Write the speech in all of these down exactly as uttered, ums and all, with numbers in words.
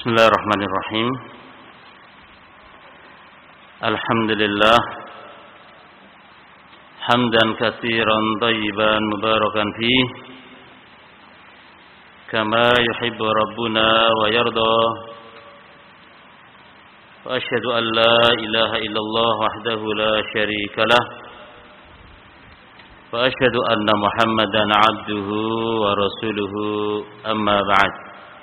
Bismillahirrahmanirrahim. Alhamdulillah hamdan katsiran thayyiban mubarakan fih kama yuhibbu rabbuna wa yarda. Wa asyhadu an la ilaha illallah wahdahu la syarika lah. Wa asyhadu anna Muhammadan abduhu wa rasuluhu, amma ba'd.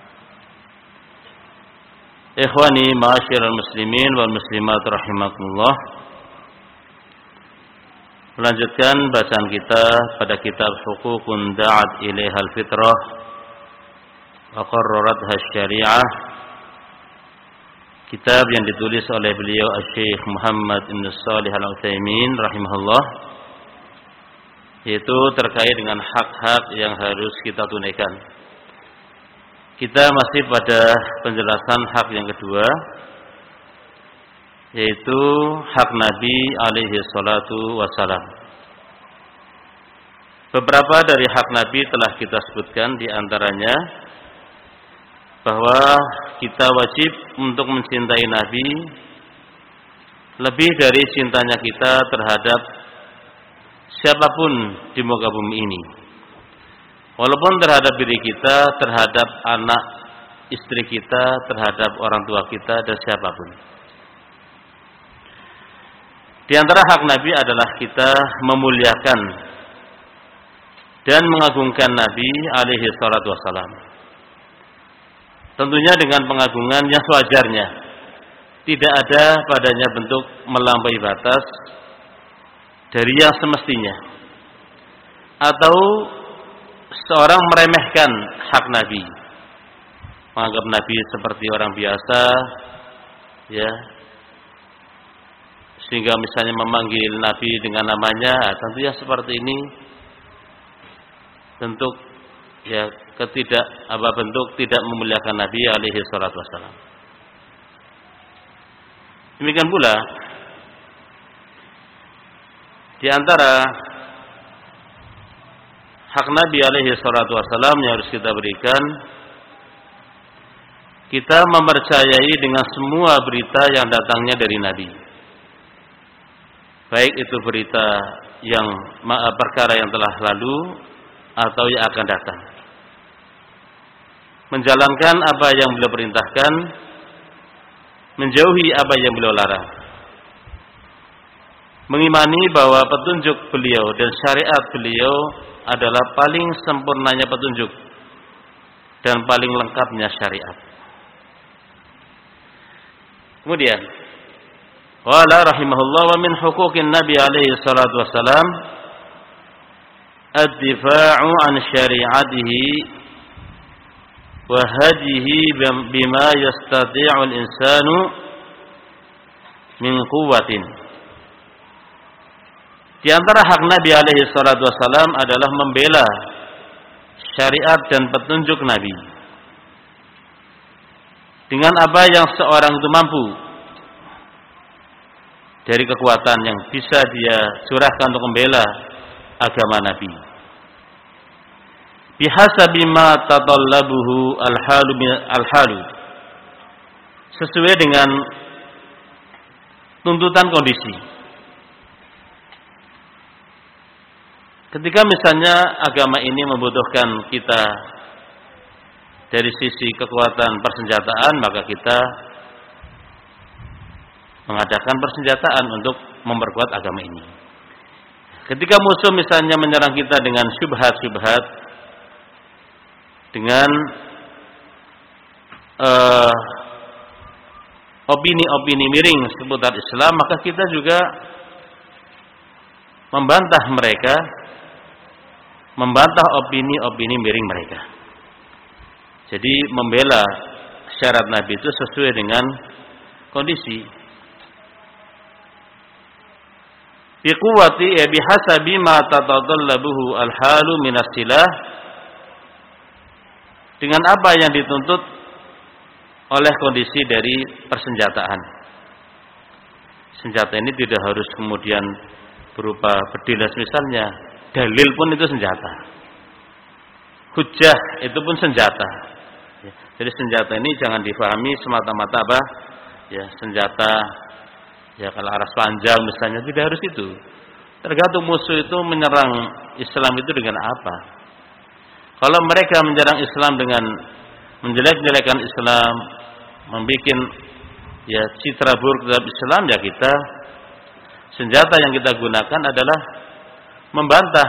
Ikhwani ma'asyiral muslimin wal muslimat rahimakumullah. Melanjutkan bacaan kita pada kitab Huququn da'at ilaihal fitrah wa qarraratha syari'ah, kitab yang ditulis oleh beliau Asy-Syaikh Muhammad Ibn Shalih Al-Utsaimin rahimahullah, yaitu terkait dengan hak-hak yang harus kita tunaikan. Kita masih pada penjelasan hak yang kedua, yaitu hak Nabi alaihi salatu wassalam. Beberapa dari hak Nabi telah kita sebutkan, di antaranya bahwa kita wajib untuk mencintai Nabi lebih dari cintanya kita terhadap siapapun di muka bumi ini. Walaupun terhadap diri kita, terhadap anak istri kita, terhadap orang tua kita, dan siapapun. Di antara hak Nabi adalah kita memuliakan dan mengagungkan Nabi alaihi salatu wassalam. Tentunya dengan pengagungan yang sewajarnya. Tidak ada padanya bentuk melampaui batas dari yang semestinya, atau seorang meremehkan hak Nabi, menganggap Nabi seperti orang biasa, ya, sehingga misalnya memanggil Nabi dengan namanya, tentunya seperti ini bentuk ya ketidak apa bentuk tidak memuliakan Nabi alaihi salatu wassalam. Demikian pula di antara hak Nabi alaihi salatu wassalam yang harus kita berikan, kita mempercayai dengan semua berita yang datangnya dari Nabi, baik itu berita yang perkara yang telah lalu atau yang akan datang. Menjalankan apa yang beliau perintahkan, menjauhi apa yang beliau larang. Mengimani bahwa petunjuk beliau dan syariat beliau adalah paling sempurnanya petunjuk dan paling lengkapnya syariat. Kemudian qala rahimahullah, wa min huquqin Nabi alaihi salatu wassalam ad-difa'u an syari'atihi wa hadihi bima yastati'u al-insanu min quwwatin. Di antara hak Nabi alaihi salatu wassalam adalah membela syariat dan petunjuk Nabi dengan apa yang seorang itu mampu dari kekuatan yang bisa dia curahkan untuk membela agama Nabi. Bihasabi ma tatallabuhu al-halu al-halu, sesuai dengan tuntutan kondisi. Ketika misalnya agama ini membutuhkan kita dari sisi kekuatan persenjataan, maka kita mengadakan persenjataan untuk memperkuat agama ini. Ketika musuh misalnya menyerang kita dengan syubhat-syubhat, dengan uh, opini-opini miring seputar Islam, maka kita juga membantah mereka, membantah opini-opini miring mereka. Jadi membela syarat Nabi itu sesuai dengan kondisi. Bi quwwati ya bihasabi ma tatadallabuhu al-halu minas silah, dengan apa yang dituntut oleh kondisi dari persenjataan. Senjata ini tidak harus kemudian berupa bedilas misalnya, dalil pun itu senjata. Hujjah itu pun senjata. Jadi senjata ini jangan difahami semata-mata apa? Ya, senjata ya kalau aras panjang misalnya, tidak harus itu. Tergantung musuh itu menyerang Islam itu dengan apa. Kalau mereka menyerang Islam dengan menjelek-jelekan Islam, membuat ya citra buruk terhadap Islam, ya kita senjata yang kita gunakan adalah membantah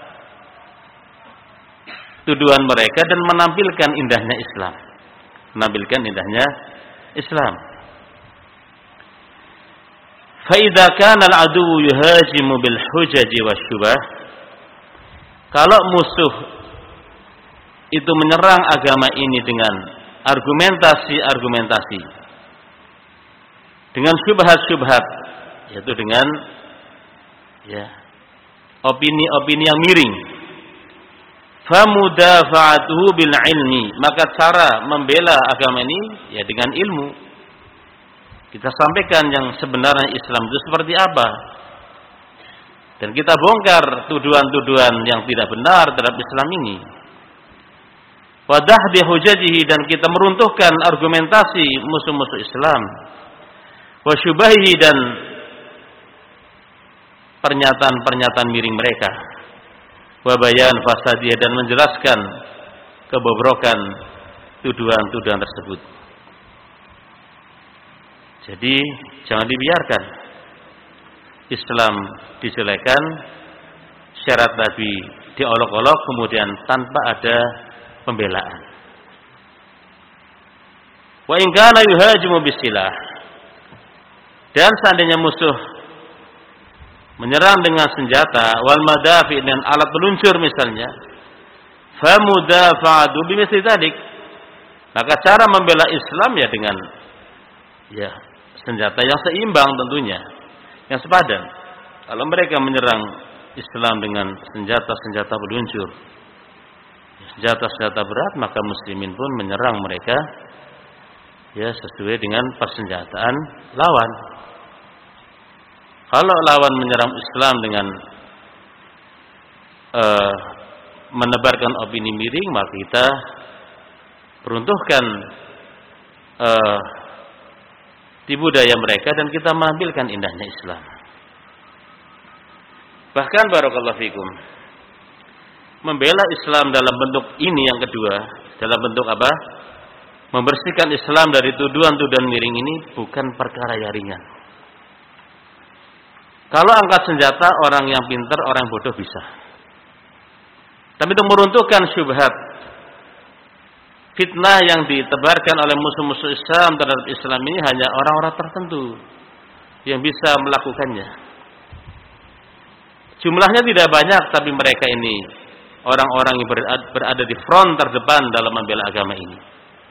tuduhan mereka dan menampilkan indahnya Islam. Menampilkan indahnya Islam. Fa idza kana al-'aduwwu yuhajimu bil hujaji wasyubah, kalau musuh itu menyerang agama ini dengan argumentasi-argumentasi, dengan syubhat-syubhat, yaitu dengan ya opini-opini yang miring, fa mudafa'atuhu bil ilmi, maka cara membela agama ini ya dengan ilmu. Kita sampaikan yang sebenarnya Islam itu seperti apa, dan kita bongkar tuduhan-tuduhan yang tidak benar terhadap Islam ini. Wadah bihujajihi, dan kita meruntuhkan argumentasi musuh-musuh Islam. Wasyubahi, dan pernyataan-pernyataan miring mereka. Wabayan fasadiyah, dan menjelaskan kebobrokan tuduhan-tuduhan tersebut. Jadi jangan dibiarkan Islam dijelekan, syarat Nabi diolok-olok, kemudian tanpa ada pembelaan. Wa in kana yuhajimu bisilah, dan seandainya musuh menyerang dengan senjata, wal madafi, dengan alat peluncur misalnya, fa mudafa'atu bimithli dzalik, maka cara membela Islam ya dengan ya senjata yang seimbang tentunya, yang sepadan. Kalau mereka menyerang Islam dengan senjata-senjata peluncur, senjata-senjata berat, maka muslimin pun menyerang mereka ya sesuai dengan persenjataan lawan. Kalau lawan menyerang Islam dengan uh, menebarkan opini miring, maka kita peruntuhkan uh, di budaya mereka dan kita menampilkan indahnya Islam. Bahkan barakallahu fikum, membela Islam dalam bentuk ini yang kedua, dalam bentuk apa? Membersihkan Islam dari tuduhan-tuduhan miring ini bukan perkara yang ringan. Kalau angkat senjata, orang yang pintar, orang bodoh bisa. Tapi untuk meruntuhkan syubhat, fitnah yang ditebarkan oleh musuh-musuh Islam terhadap Islam ini, hanya orang-orang tertentu yang bisa melakukannya. Jumlahnya tidak banyak, tapi mereka ini orang-orang yang berada di front terdepan dalam membela agama ini.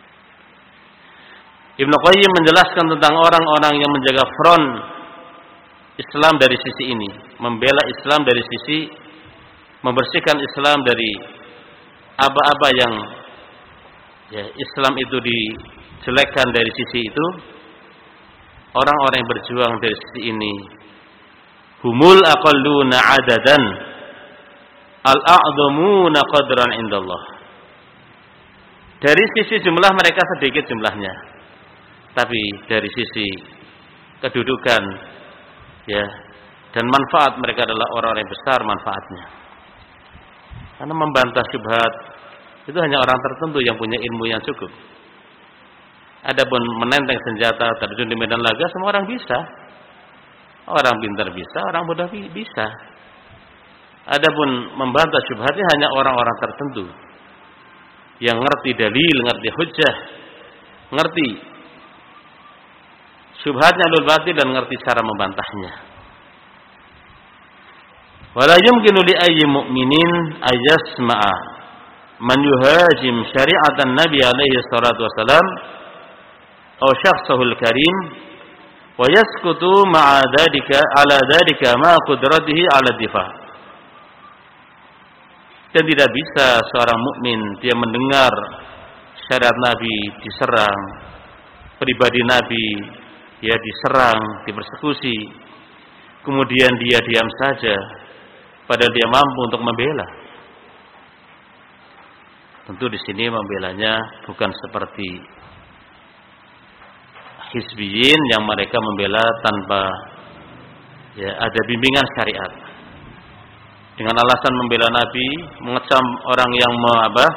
Ibnu Qayyim menjelaskan tentang orang-orang yang menjaga front Islam dari sisi ini, membela Islam dari sisi membersihkan Islam dari apa-apa yang ya, Islam itu dijelekkan dari sisi itu. Orang-orang yang berjuang dari sisi ini, humul aqalluna adadan al-a'dhamuna qadran indallah. Dari sisi jumlah mereka sedikit jumlahnya, tapi dari sisi kedudukan ya dan manfaat mereka adalah orang-orang yang besar manfaatnya. Karena membantah syubhat itu hanya orang tertentu yang punya ilmu yang cukup. Adapun menenteng senjata, terjun di medan laga, semua orang bisa. Orang pintar bisa, orang bodoh bisa. Adapun membantah syubhatnya hanya orang-orang tertentu yang ngerti dalil, ngerti hujjah, ngerti syubhatnya lul batil, dan ngerti cara membantahnya. Wala yumkinu li ayyi mu'minin ayasma'a man yuhajim syari'atan Nabi alaihi salatu wasalam aw syakhsahul karim wa yaskutu ma'a dzalika ala dzalika ma qudratihi ala difa'. Dan tidak bisa seorang mukmin dia mendengar syariat Nabi diserang, pribadi Nabi dia diserang, dipersekusi, kemudian dia diam saja padahal dia mampu untuk membela. Tentu di sini membelanya bukan seperti hizbiyin yang mereka membela tanpa ya ada bimbingan syariat. Dengan alasan membela Nabi, mengecam orang yang me, apa,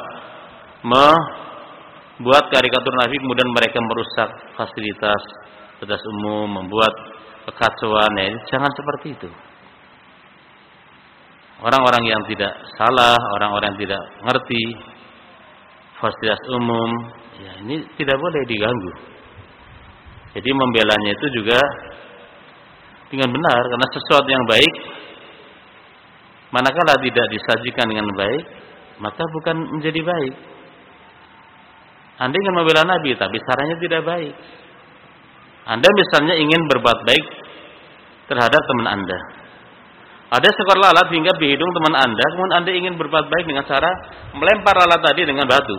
membuat karikatur Nabi, kemudian mereka merusak fasilitas fasilitas umum, membuat kekacauan. Ya, jangan seperti itu. Orang-orang yang tidak salah, orang-orang yang tidak ngerti fasilitas umum, ya ini tidak boleh diganggu. Jadi membelanya itu juga dengan benar, karena sesuatu yang baik manakala tidak disajikan dengan baik, maka bukan menjadi baik. Anda ingin membela Nabi tapi caranya tidak baik. Anda misalnya ingin berbuat baik terhadap teman Anda. Ada seekor lalat hinggap di hidung teman Anda, kemudian Anda ingin berbuat baik dengan cara melempar lalat tadi dengan batu.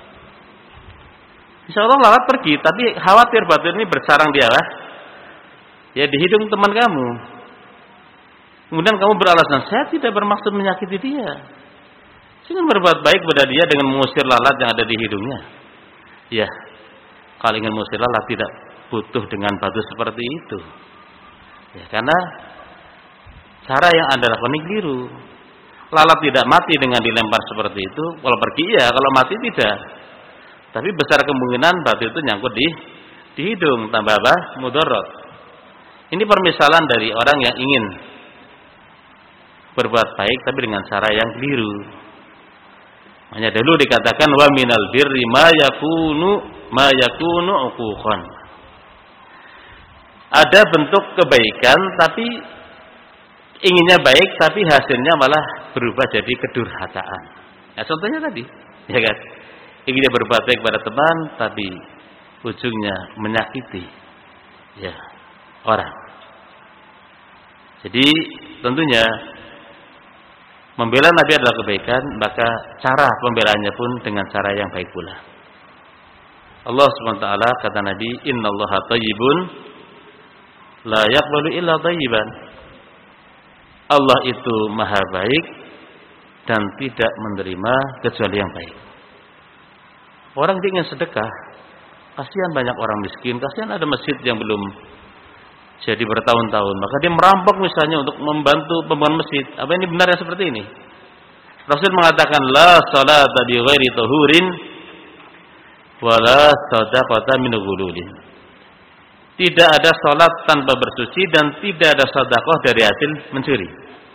Insya Allah lalat pergi, tapi khawatir batu ini bersarang di arah ya di hidung teman kamu. Kemudian kamu beralasan, saya tidak bermaksud menyakiti dia. Saya ingin berbuat baik pada dia dengan mengusir lalat yang ada di hidungnya. Ya, kalau ingin mengusir lalat tidak butuh dengan batu seperti itu. Ya, karena cara yang Anda lakukan ini keliru. Lalat tidak mati dengan dilempar seperti itu. Kalau pergi ya, kalau mati tidak. Tapi besar kemungkinan batu itu nyangkut di di hidung, tambah apa? Mudarat. Ini permisalan dari orang yang ingin berbuat baik tapi dengan cara yang keliru. Makanya dulu dikatakan wa minal birri ma yakunu ma yakunu uquqan. Ada bentuk kebaikan tapi inginnya baik tapi hasilnya malah berubah jadi kedurhakaan. Ya contohnya tadi, ya kan? Inginnya berbuat baik pada teman tapi ujungnya menyakiti ya orang. Jadi tentunya membela Nabi adalah kebaikan, maka cara pembelaannya pun dengan cara yang baik pula. Allah subhanahu wa taala kata Nabi, "Innallaha thayyibun la yaqbalu illa thayyiban." Allah itu maha baik dan tidak menerima kecuali yang baik. Orang yang ingin sedekah, kasihan banyak orang miskin, kasihan ada masjid yang belum jadi bertahun-tahun, maka dia merampok misalnya untuk membantu pembangunan masjid. Apa ini benar yang seperti ini? Rasul mengatakan la salata bi ghairi tahurin wala sadaqata min ghululin. Tidak ada salat tanpa bersuci dan tidak ada sedekah dari hasil mencuri.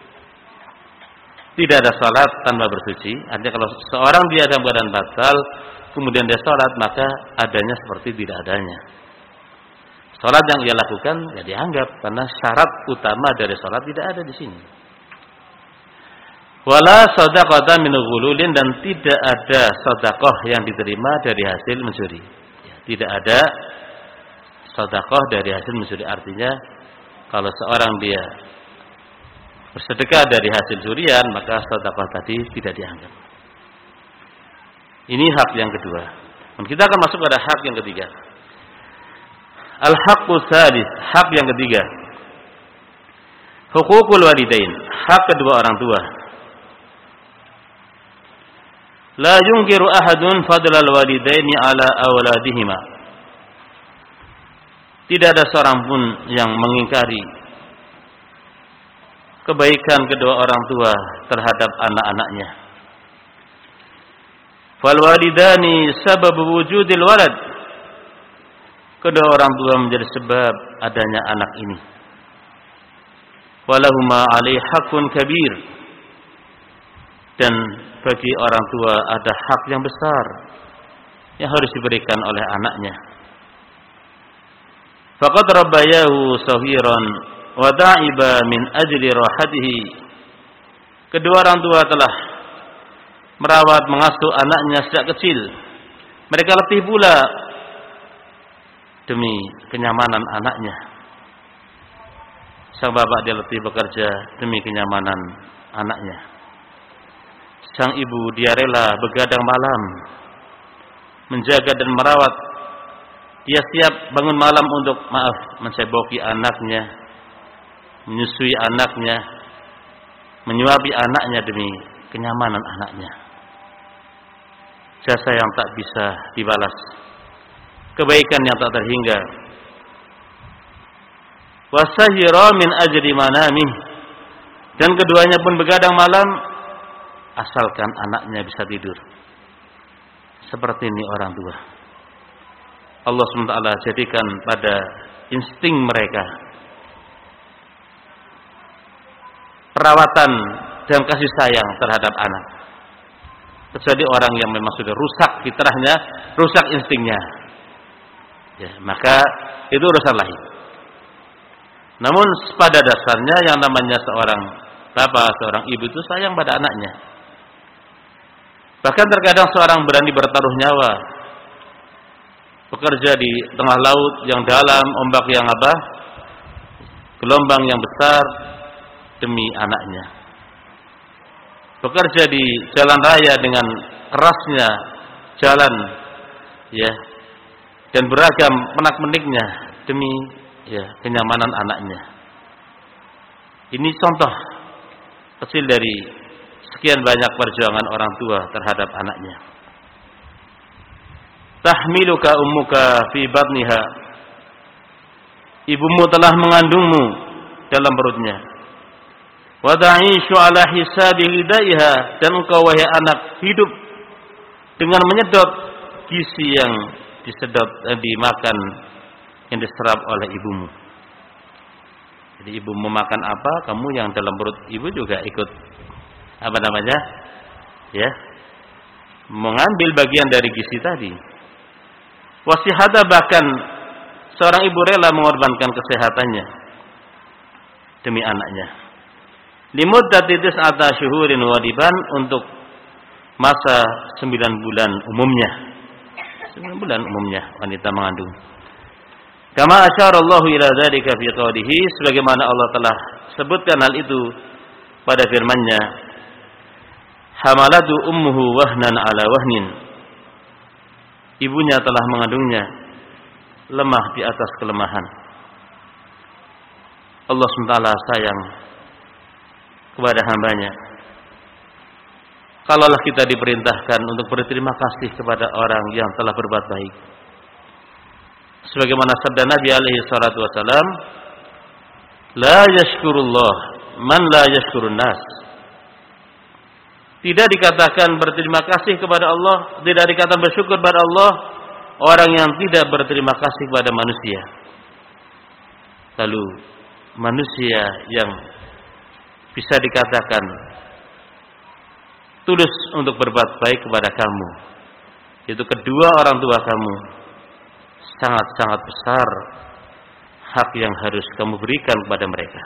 Tidak ada salat tanpa bersuci. Artinya kalau seorang dia dalam keadaan batal kemudian dia salat, maka adanya seperti tidak adanya. Salat yang ia lakukan ya dianggap karena syarat utama dari salat tidak ada di sini. Wala shadaqata min ghululin, dan tidak ada sedekah yang diterima dari hasil mencuri. Ya, tidak ada sedekah dari hasil mencuri. Artinya kalau seorang dia bersedekah dari hasil curian, maka sedekah tadi tidak dianggap. Ini hak yang kedua. Dan kita akan masuk pada hak yang ketiga. Al-haqqu tsalits, hak yang ketiga. Huququl walidain, hak kedua orang tua. La yunkiru ahadun fadlal walidaini ala awladihima. Tidak ada seorang pun yang mengingkari kebaikan kedua orang tua terhadap anak-anaknya. Fal walidani sababu wujudil walad. Kedua orang tua menjadi sebab adanya anak ini. Walahuma alaihi haqqun kabir. Dan bagi orang tua ada hak yang besar yang harus diberikan oleh anaknya. Faqad rabbayahu sahiran wa da'iba min ajli rahatihi. Kedua orang tua telah merawat mengasuh anaknya sejak kecil. Mereka letih pula demi kenyamanan anaknya. Sang bapak dia letih bekerja demi kenyamanan anaknya. Sang ibu dia rela begadang malam menjaga dan merawat. Dia siap bangun malam untuk maaf menceboki anaknya, menyusui anaknya, menyuapi anaknya demi kenyamanan anaknya. jasa yang tak bisa dibalas, kebaikan yang tak terhingga. Wasahira min ajri manamih, dan keduanya pun begadang malam asalkan anaknya bisa tidur. Seperti ini orang tua. Allah subhanahu wa taala jadikan pada insting mereka perawatan dan kasih sayang terhadap anak. Kecuali orang yang memang sudah rusak fitrahnya, rusak instingnya, ya, maka itu urusan lain. Namun pada dasarnya yang namanya seorang bapak, seorang ibu itu sayang pada anaknya. Bahkan terkadang seorang berani bertaruh nyawa, bekerja di tengah laut yang dalam, ombak yang apa, gelombang yang besar demi anaknya. Bekerja di jalan raya dengan kerasnya jalan, ya, dan beragam menak-meniknya demi, ya, kenyamanan anaknya. Ini contoh kecil dari sekian banyak perjuangan orang tua terhadap anaknya. Tahmiluka ummuka fi batniha, ibumu telah mengandungmu dalam perutnya. Wa ta'ishu ala hisabi hidayha, dan engkau wahai anak hidup dengan menyedot gizi yang disedot dan dimakan, yang diserap oleh ibumu. Jadi ibu memakan apa, kamu yang dalam perut ibu juga ikut apa namanya, ya, mengambil bagian dari gizi tadi. Wasihata, bahkan seorang ibu rela mengorbankan kesehatannya demi anaknya. Limuddati tis'ata syuhurin wadiban, untuk masa sembilan bulan umumnya. sembilan bulan umumnya wanita mengandung. Kama asyarallahu ila dzalika fi qawlihi, sebagaimana Allah telah sebutkan hal itu pada firman-Nya, hamalatu ummuhu wahnan ala wahnin, ibunya telah mengandungnya lemah di atas kelemahan. Allah subhanahu wa taala sayang kepada hambanya. Kalaulah kita diperintahkan untuk berterima kasih kepada orang yang telah berbuat baik, sebagaimana sabda Nabi alaihi salatu wasalam, la yashkurullah man la yashkurun nas. Tidak dikatakan berterima kasih kepada Allah, tidak dikatakan bersyukur kepada Allah orang yang tidak berterima kasih kepada manusia. Lalu manusia yang bisa dikatakan tulus untuk berbuat baik kepada kamu, itu kedua orang tua kamu, sangat-sangat besar hak yang harus kamu berikan kepada mereka.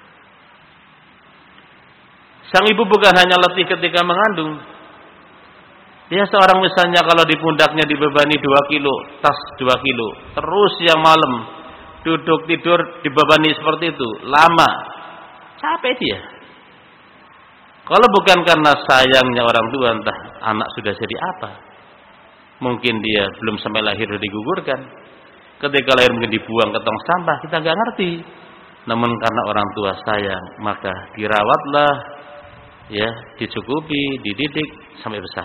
Sang ibu bukan hanya letih ketika mengandung. Dia seorang misalnya kalau di pundaknya dibebani dua kilo, tas dua kilo, terus yang malam duduk tidur dibebani seperti itu, lama, capek dia. Kalau bukan karena sayangnya orang tua, entah anak sudah jadi apa. Mungkin dia belum sampai lahir sudah digugurkan. Ketika lahir mungkin dibuang ke tong sampah, kita nggak ngerti. Namun karena orang tua sayang, maka dirawatlah, ya, dicukupi, dididik sampai besar.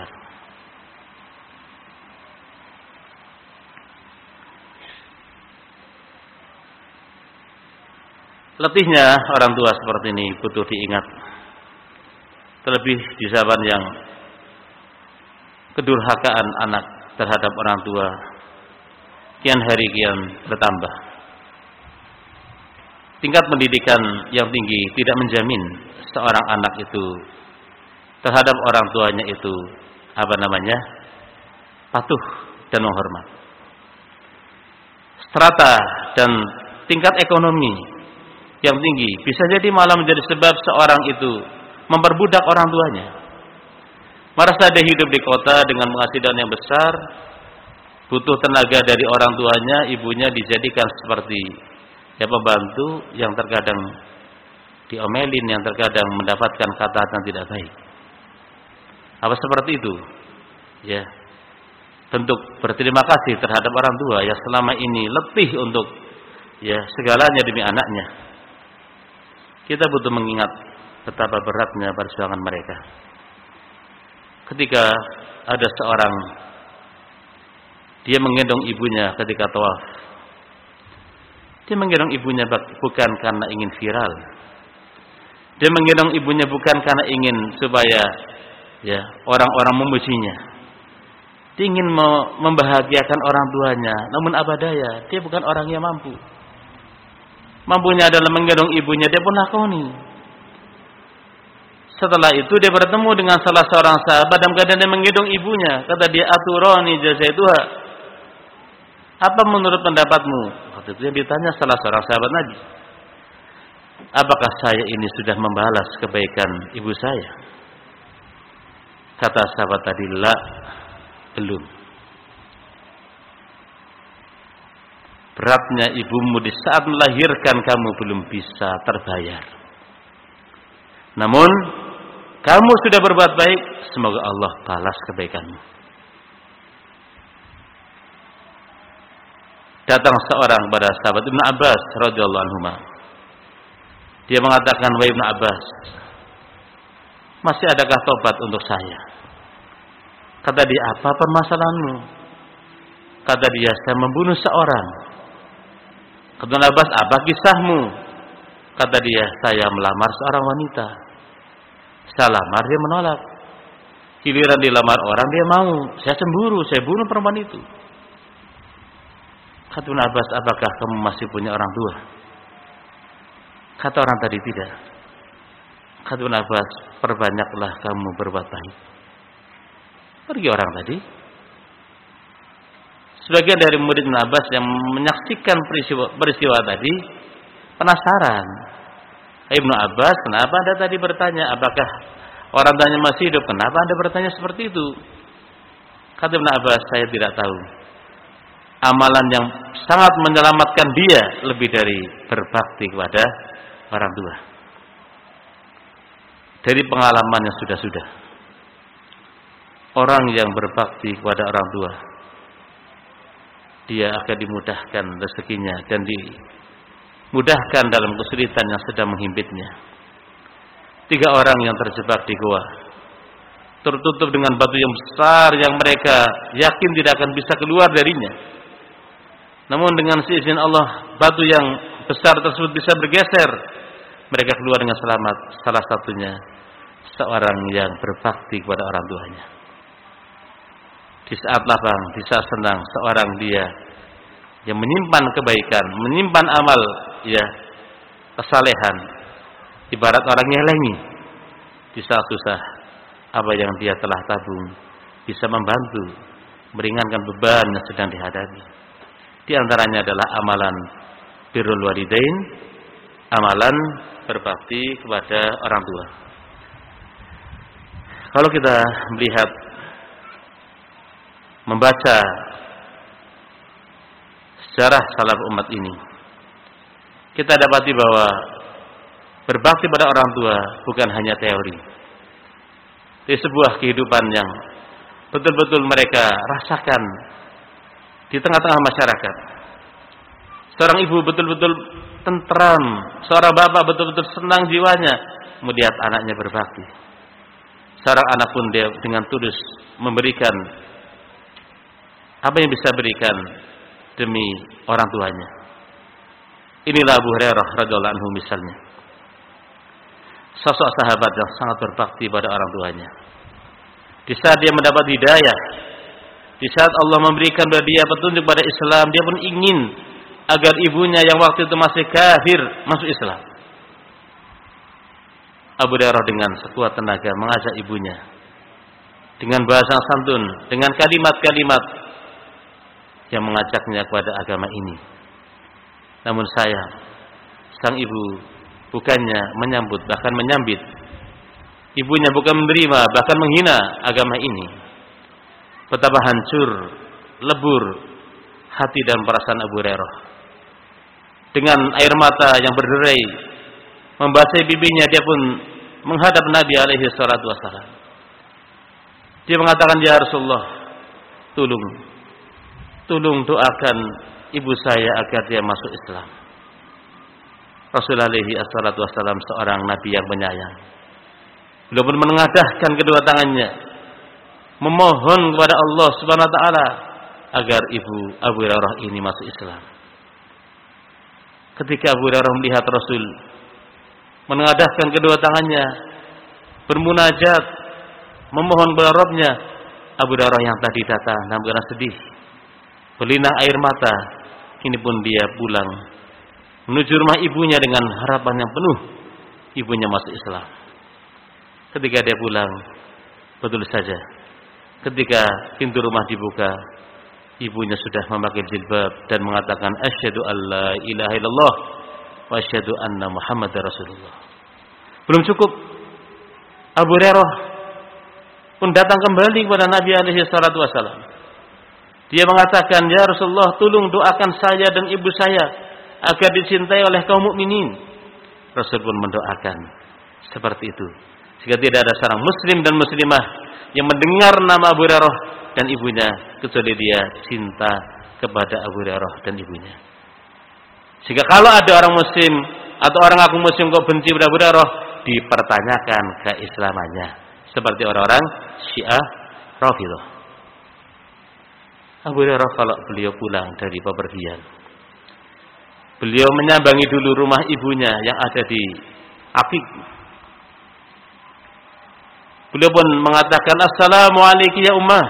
Letihnya orang tua seperti ini butuh diingat. Terlebih di zaman yang kedurhakaan anak terhadap orang tua kian hari kian bertambah. Tingkat pendidikan yang tinggi tidak menjamin seorang anak itu terhadap orang tuanya itu apa namanya, patuh dan menghormat. Strata dan tingkat ekonomi yang tinggi bisa jadi malah menjadi sebab seorang itu memperbudak orang tuanya. Merasa dia hidup di kota dengan penghasilan yang besar, butuh tenaga dari orang tuanya, ibunya dijadikan seperti ya pembantu yang terkadang diomelin, yang terkadang mendapatkan kata yang tidak baik. Apa seperti itu? Ya. Bentuk berterima kasih terhadap orang tua yang selama ini letih untuk ya segalanya demi anaknya. Kita butuh mengingat betapa beratnya perjuangan mereka. ketika ada seorang dia menggendong ibunya ketika tawaf. Dia menggendong ibunya bukan karena ingin viral. Dia menggendong ibunya bukan karena ingin supaya ya orang-orang memujinya. Dia ingin membahagiakan orang tuanya, namun apa daya, dia bukan orang yang mampu. Mampunya adalah menggendong ibunya, dia pun lakoni. Setelah itu dia bertemu dengan salah seorang sahabat dalam keadaan dia menggendong ibunya. Kata dia, aturoni jazaituha. Apa menurut pendapatmu? Waktu itu dia ditanya salah seorang sahabat Nabi. Apakah saya ini sudah membalas kebaikan ibu saya? Kata sahabat tadi, la, belum. Beratnya ibumu di saat melahirkan kamu belum bisa terbayar. Namun kamu sudah berbuat baik, semoga Allah balas kebaikanmu. Datang seorang pada sahabat Ibnu Abbas radhiyallahu anhu. Dia mengatakan, wahai Ibnu Abbas, masih adakah tobat untuk saya? Kata dia, apa permasalahanmu? Kata dia, saya membunuh seorang. Kata Ibnu Abbas, apa kisahmu? Kata dia, saya melamar seorang wanita. Saya lamar, dia menolak. Giliran dilamar orang, dia mau. Saya cemburu, saya bunuh perempuan itu. Kata Ibnu Abbas, apakah kamu masih punya orang tua? Kata orang tadi, tidak. Kata Ibnu Abbas, perbanyaklah kamu berbuat baik. Pergi orang tadi. Sebagian dari murid Ibnu Abbas yang menyaksikan peristiwa, peristiwa tadi penasaran. Ibnu Abbas, kenapa Anda tadi bertanya apakah orang tuanya masih hidup? Kenapa Anda bertanya seperti itu? Kata Ibnu Abbas, saya tidak tahu. Amalan yang sangat menyelamatkan dia lebih dari berbakti kepada orang tua. Dari pengalaman yang sudah-sudah, orang yang berbakti kepada orang tua, dia akan dimudahkan rezekinya dan dimudahkan dalam kesulitan yang sedang menghimpitnya. Tiga orang yang terjebak di gua, tertutup dengan batu yang besar yang mereka yakin tidak akan bisa keluar darinya. Namun dengan seizin Allah, batu yang besar tersebut bisa bergeser. Mereka keluar dengan selamat. Salah satunya seorang yang berbakti kepada orang tuanya. Di saat lapang, di saat senang, seorang dia yang menyimpan kebaikan, menyimpan amal, ya, kesalehan, ibarat orang nyelengi. Di saat susah, apa yang dia telah tabung bisa membantu meringankan beban yang sedang dihadapi. Di antaranya adalah amalan birrul walidain, amalan berbakti kepada orang tua. Kalau kita melihat, membaca sejarah salaf umat ini, kita dapati bahwa berbakti pada orang tua bukan hanya teori. Itu sebuah kehidupan yang betul-betul mereka rasakan di tengah-tengah masyarakat. Seorang ibu betul-betul tentram, seorang bapak betul-betul senang jiwanya melihat anaknya berbakti. Seorang anak pun dia dengan tulus memberikan apa yang bisa berikan demi orang tuanya. Inilah Abu Hurairah radhiyallahu anhu misalnya. Sosok sahabat yang sangat berbakti pada orang tuanya. Di saat dia mendapat hidayah, di saat Allah memberikan kepada dia petunjuk pada Islam, dia pun ingin agar ibunya yang waktu itu masih kafir masuk Islam. Abu Hurairah dengan sekuat tenaga mengajak ibunya dengan bahasa santun, dengan kalimat-kalimat yang mengajaknya kepada agama ini. Namun saya, sang ibu, bukannya menyambut, bahkan menyambit. Ibunya bukan menerima, bahkan menghina agama ini. Betapa hancur, lebur hati dan perasaan Abu Hurairah. Dengan air mata yang berderai membasahi pipinya, dia pun menghadap Nabi alaihi salatu wassalam. Dia mengatakan, ya Rasulullah, tolong tolong doakan ibu saya agar dia masuk Islam. Rasulullah alaihi salatu wassalam seorang nabi yang penyayang. Beliau pun menengadahkan kedua tangannya memohon kepada Allah Subhanahu wa taala agar ibu Abu Hurairah ini masuk Islam. Ketika Abu Hurairah melihat Rasul menengadahkan kedua tangannya, bermunajat, memohon kepada Rabbnya, Abu Hurairah yang tadi datang dalam keadaan sedih, berlinang air mata, ini pun dia pulang menuju rumah ibunya dengan harapan yang penuh ibunya masuk Islam. Ketika dia pulang, betul saja, ketika pintu rumah dibuka, ibunya sudah memakai jilbab dan mengatakan asyhadu alla ilaha illallah wa asyhadu anna Muhammadar Rasulullah. Belum cukup, Abu Hurairah pun datang kembali kepada Nabi alaihi salatu wasallam. Dia mengatakan, "Ya Rasulullah, tolong doakan saya dan ibu saya agar dicintai oleh kaum mukminin." Rasul pun mendoakan seperti itu. Sehingga tidak ada seorang muslim dan muslimah yang mendengar nama Abu Hurairah dan ibunya kecuali dia cinta kepada Abu Hurairah dan ibunya. Sehingga kalau ada orang muslim atau orang aku muslim kok benci pada Abu Hurairah, dipertanyakan keislamannya, seperti orang-orang Syiah Rafidhah. Abu Hurairah kalau beliau pulang dari bepergian, beliau menyambangi dulu rumah ibunya yang ada di Afiq. Beliau pun mengatakan, "Assalamualaikum ya ummah."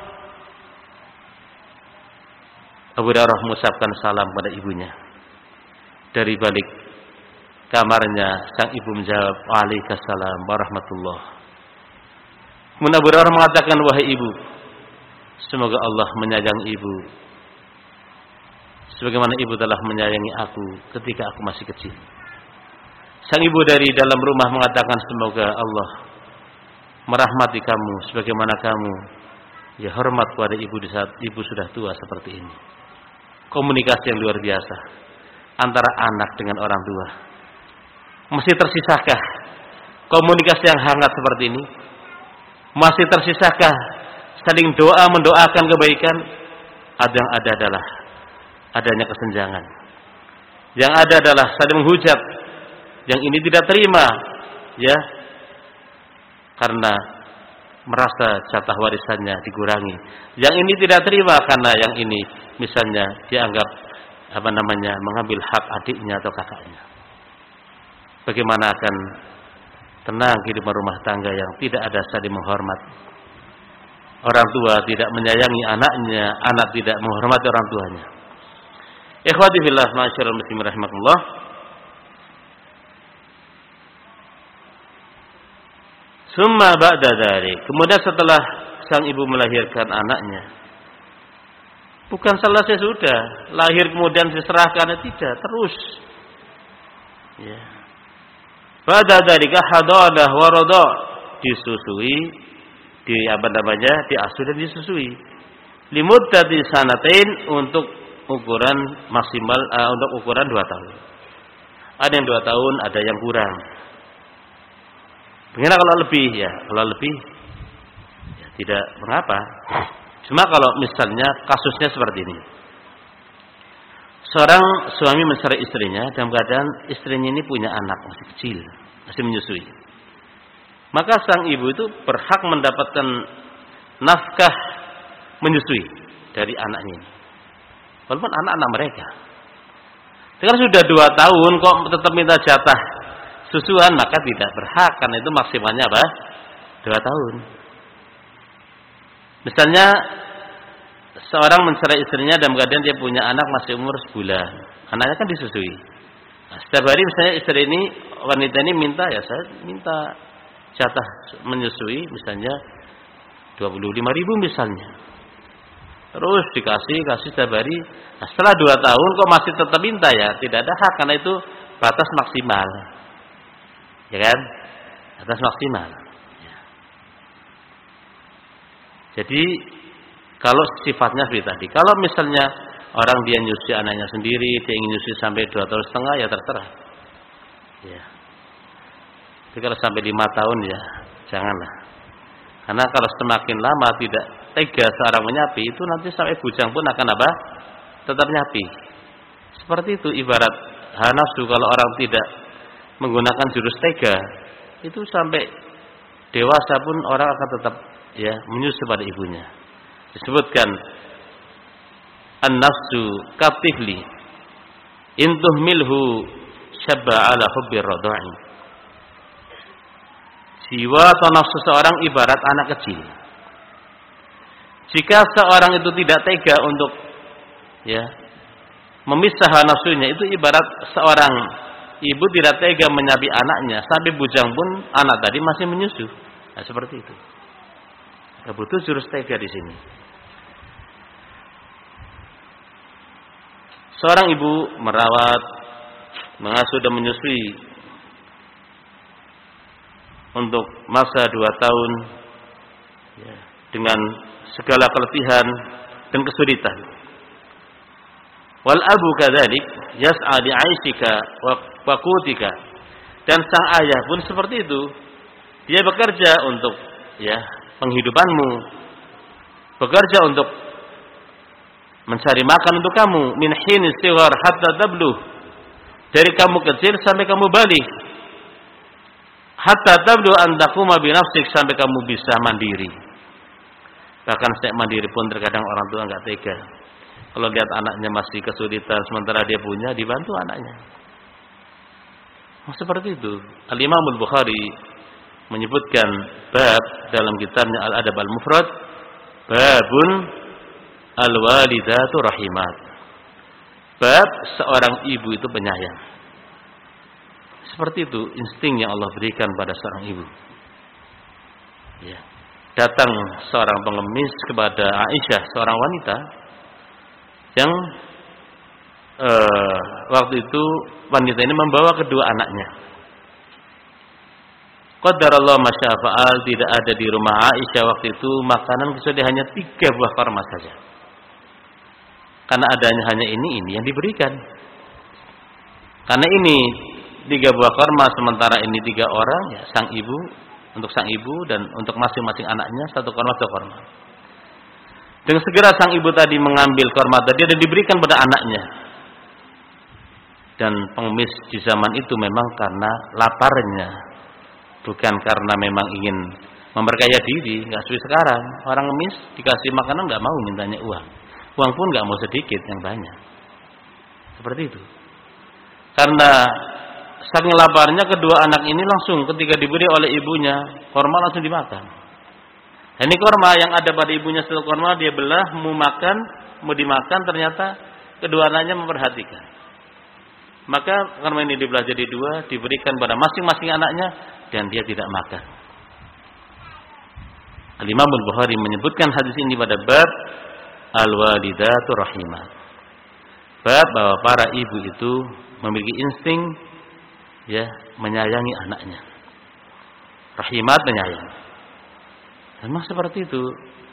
Abu Hurairah mengucapkan salam pada ibunya. Dari balik kamarnya sang ibu menjawab, "Waalaikumsalam warahmatullah." Kemudian Abu Hurairah mengatakan, "Wahai ibu, semoga Allah menyayangi ibu sebagaimana ibu telah menyayangi aku ketika aku masih kecil." Sang ibu dari dalam rumah mengatakan, "Semoga Allah merahmati kamu sebagaimana kamu ya hormat kepada ibu di saat ibu sudah tua seperti ini." Komunikasi yang luar biasa antara anak dengan orang tua. Masih tersisakah komunikasi yang hangat seperti ini? Masih tersisakah saling doa mendoakan kebaikan? Ada yang ada adalah adanya kesenjangan. Yang ada adalah saling menghujat. Yang ini tidak terima, ya, karena merasa jatah warisannya dikurangi. Yang ini tidak terima karena yang ini misalnya dianggap apa namanya mengambil hak adiknya atau kakaknya. Bagaimana akan tenang kehidupan rumah tangga yang tidak ada saling menghormat? Orang tua tidak menyayangi anaknya, anak tidak menghormati orang tuanya. Ikhwati fillah, ma'asyiral muslimin rahimakumullah. Summa ba'da dzalik, kemudian setelah sang ibu melahirkan anaknya, bukan selesai sudah, lahir kemudian diserahkan, tidak, terus. Ya. Ba'da dzalika hadalah wa radha, disusui, di apa namanya, diasuh dan disusui. Limuddati sanatain, untuk ukuran maksimal, uh, untuk ukuran dua tahun. Ada yang dua tahun, ada yang kurang. Bagaimana kalau lebih, ya, kalau lebih ya, tidak mengapa. Cuma kalau misalnya kasusnya seperti ini, seorang suami mencerai istrinya dalam keadaan istrinya ini punya anak masih kecil, masih menyusui. Maka sang ibu itu berhak mendapatkan nafkah menyusui dari anaknya ini, walaupun anak-anak mereka. Kalau sudah dua tahun kok tetap minta jatah susuan, maka tidak berhak, karena itu maksimalnya apa? Dua tahun. Misalnya seorang mencerai istrinya dalam keadaan dia punya anak masih umur sebulan, anaknya kan disusui. Nah, setiap hari misalnya istri ini, wanita ini minta, ya saya minta jatah menyusui misalnya dua puluh lima ribu misalnya. Terus dikasih, kasih setiap hari. Nah, setelah dua tahun kok masih tetap minta, ya tidak ada hak, karena itu batas maksimal. Ya kan? Batas maksimal. Ya. Jadi kalau sifatnya seperti tadi, kalau misalnya orang dia nyusui anaknya sendiri, dia ingin nyusui sampai dua tahun setengah, ya terserah. Ya. Tapi kalau sampai lima tahun, ya janganlah. Karena kalau semakin lama tidak tega seorang menyapi, itu nanti sampai bujang pun akan apa? Tetap nyapi. Seperti itu ibarat hawa nafsu, kalau orang tidak menggunakan jurus tega, itu sampai dewasa pun orang akan tetap ya menyusu pada ibunya. Disebutkan an-nafsu katifli in tuhmilhu syabba ala hubbir radha'i. Jiwa atau nafsu seorang ibarat anak kecil. Jika seorang itu tidak tega untuk ya memisah nafsunya, itu ibarat seorang ibu tidak tega menyapi anaknya sampai bujang pun anak tadi masih menyusu. Nah, seperti itu. Nah, butuh jurus tega di sini. Seorang ibu merawat, mengasuh dan menyusui untuk masa dua tahun ya, dengan segala keletihan dan kesulitan. Wal abu kadzalik yas'a li 'aishika wa qutika. Dan sang ayah pun seperti itu. Dia bekerja untuk ya penghidupanmu. Bekerja untuk mencari makan untuk kamu min hin sighar hatta tabluh. Dari kamu kecil sampai kamu balik. Hatta tabluh an taquma bi nafsik, sampai kamu bisa mandiri. Bahkan sejak mandiri pun terkadang orang tua enggak tega. Kalau lihat anaknya masih kesulitan sementara dia punya, dibantu anaknya. Oh, seperti itu. Al-Imam Al-Bukhari menyebutkan bab dalam kitabnya Al-Adab Al-Mufrad, babun al-walidatu rahimat. Bab seorang ibu itu penyayang. Seperti itu insting yang Allah berikan pada seorang ibu. Ya. Datang seorang pengemis kepada Aisyah, seorang wanita yang uh, waktu itu wanita ini membawa kedua anaknya. Qadarallahu masya fa'al, tidak ada di rumah Aisyah waktu itu makanan kecuali hanya tiga buah kurma saja. Karena adanya hanya ini ini yang diberikan. Karena ini tiga buah kurma, sementara ini tiga orang, ya sang ibu, untuk sang ibu dan untuk masing-masing anaknya satu kurma satu kurma. Dengan segera sang ibu tadi mengambil kurma tadi dan diberikan pada anaknya. Dan pengemis di zaman itu memang karena laparnya, bukan karena memang ingin memperkaya diri. Nggak seperti sekarang, orang ngemis dikasih makanan nggak mau, mintanya uang. Uang pun nggak mau sedikit, yang banyak. Seperti itu. Karena saking laparnya, kedua anak ini langsung ketika diberi oleh ibunya kurma langsung dimakan. Ini kurma yang ada pada ibunya satu kurma dia belah, mau makan, mau dimakan, ternyata kedua anaknya memperhatikan. Maka kurma ini dibelah jadi dua, diberikan pada masing-masing anaknya dan dia tidak makan. Al-Imam Al-Bukhari menyebutkan hadis ini pada bab al-walidatu rahimat. Bab bahwa para ibu itu memiliki insting ya menyayangi anaknya. Rahimat, menyayang. Memang seperti itu.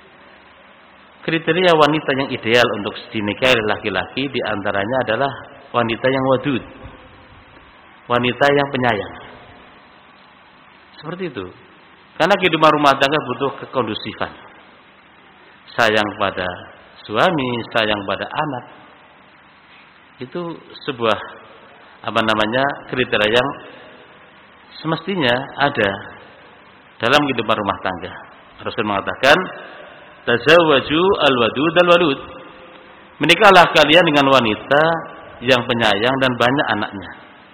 Kriteria wanita yang ideal untuk dinikahi laki-laki diantaranya adalah wanita yang wadud, wanita yang penyayang. Seperti itu. Karena kehidupan rumah tangga butuh kekondusifan. Sayang pada suami, sayang pada anak. Itu sebuah apa namanya kriteria yang semestinya ada dalam kehidupan rumah tangga. Rasul mengatakan, tazawwaju al-wadud al-walud. Menikahlah kalian dengan wanita yang penyayang dan banyak anaknya.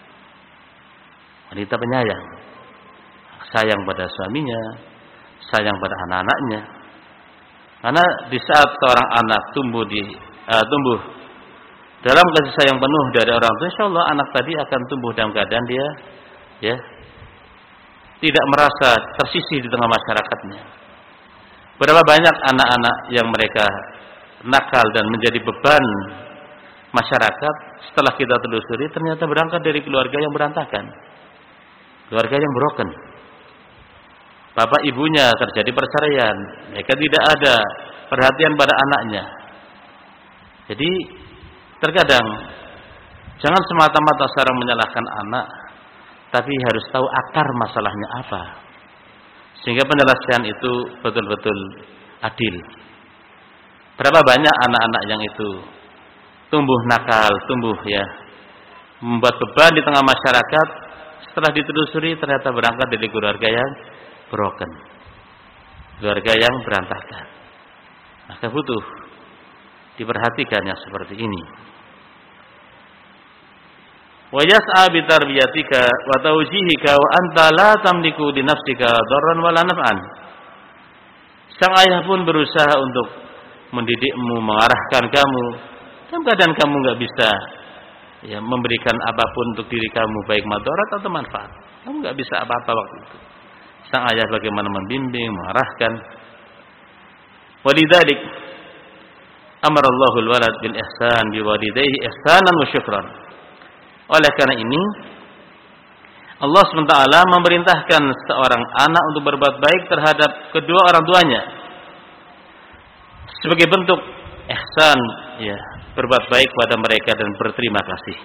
Wanita penyayang, sayang pada suaminya, sayang pada anak-anaknya. Karena di saat seorang anak tumbuh di uh, tumbuh dalam kasih sayang penuh dari orang tua, insyaallah anak tadi akan tumbuh dalam keadaan dia ya tidak merasa tersisih di tengah masyarakatnya. Berapa banyak anak-anak yang mereka nakal dan menjadi beban masyarakat, setelah kita telusuri ternyata berangkat dari keluarga yang berantakan, keluarga yang broken. Bapak ibunya terjadi perceraian, mereka tidak ada perhatian pada anaknya. Jadi terkadang jangan semata-mata seorang menyalahkan anak, tapi harus tahu akar masalahnya apa, sehingga penyelesaian itu betul-betul adil. Berapa banyak anak-anak yang itu tumbuh nakal, tumbuh ya membuat beban di tengah masyarakat, setelah ditelusuri ternyata berangkat dari keluarga yang broken. keluarga yang berantakan. Maka butuh diperhatikan yang seperti ini. Wa yas'a bi tarbiyatika wa tawjihika wa anta la tamliku li nafsika darran wala naf'an. Sang ayah pun berusaha untuk mendidikmu, mengarahkan kamu, dalam keadaan kamu enggak bisa ya memberikan apapun untuk diri kamu, baik madarat atau manfaat. Kamu enggak bisa apa-apa waktu itu. Sang ayah bagaimana membimbing, mengarahkan. Walidzalik amara Allahul walad bil ihsan bi walidayhi ihsanan wa syukran. Oleh karena ini Allah subhanahu wa taala memerintahkan seorang anak untuk berbuat baik terhadap kedua orang tuanya sebagai bentuk ihsan, ya, berbuat baik kepada mereka dan berterima kasih.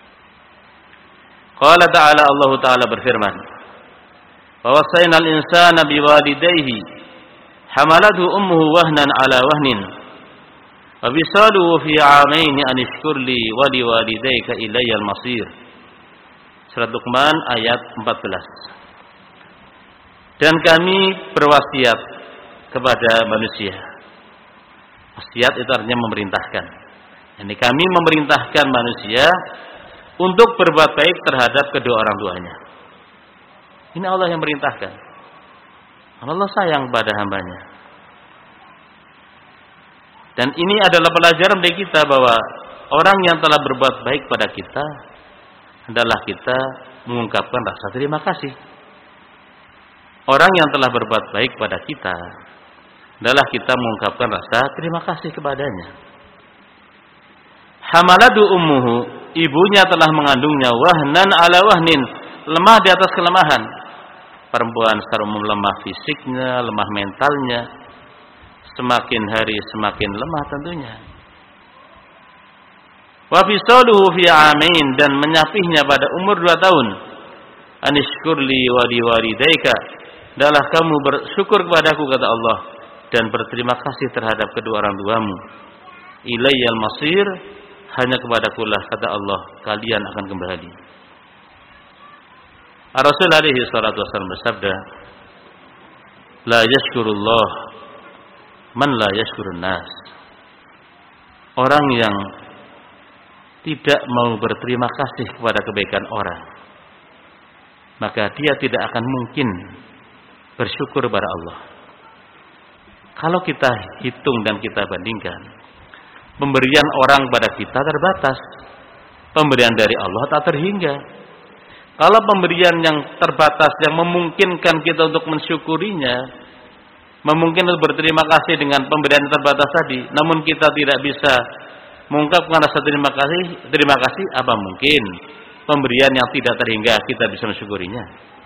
Qala ta'ala, Allah taala berfirman, "Wa wasaynal insana biwalidayhi hamalathu ummuhu wahnan 'ala wahnin wa bisaluhu fi 'amaini an ishkur li wa liwalidayka ilayyal masir." Surat Luqman ayat empat belas. Dan kami berwasiat kepada manusia. Wasiat itu artinya memerintahkan. Ini kami memerintahkan manusia untuk berbuat baik terhadap kedua orang tuanya. Ini Allah yang merintahkan. Allah sayang pada hambanya. Dan ini adalah pelajaran bagi kita bahwa orang yang telah berbuat baik pada kita adalah kita mengungkapkan rasa terima kasih. Orang yang telah berbuat baik pada kita adalah kita mengungkapkan rasa terima kasih kepadanya. Hamaladu ummuhu, ibunya telah mengandungnya wahnan ala wahnin, lemah di atas kelemahan. Perempuan secara umum lemah fisiknya, lemah mentalnya, semakin hari semakin lemah tentunya. Wa fisaluhu fi amain, dan menyapihnya pada umur dua tahun. Anishkurli wa liwalidayka, adalah kamu bersyukur kepadaku, kata Allah, dan berterima kasih terhadap kedua orang tuamu. Ilayyal masir, hanya kepadakulah, kata Allah, kalian akan kembali. Rasul alaihi salatu wasallam bersabda, la yashkurullah man la yashkurun nas. Orang yang tidak mau berterima kasih kepada kebaikan orang, maka dia tidak akan mungkin bersyukur kepada Allah. Kalau kita hitung dan kita bandingkan, pemberian orang kepada kita terbatas, pemberian dari Allah tak terhingga. Kalau pemberian yang terbatas yang memungkinkan kita untuk mensyukurinya, memungkinkan untuk berterima kasih dengan pemberian terbatas tadi, namun kita tidak bisa mengungkapkan rasa terima kasih, terima kasih, apa mungkin pemberian yang tidak terhingga kita bisa mensyukurinya?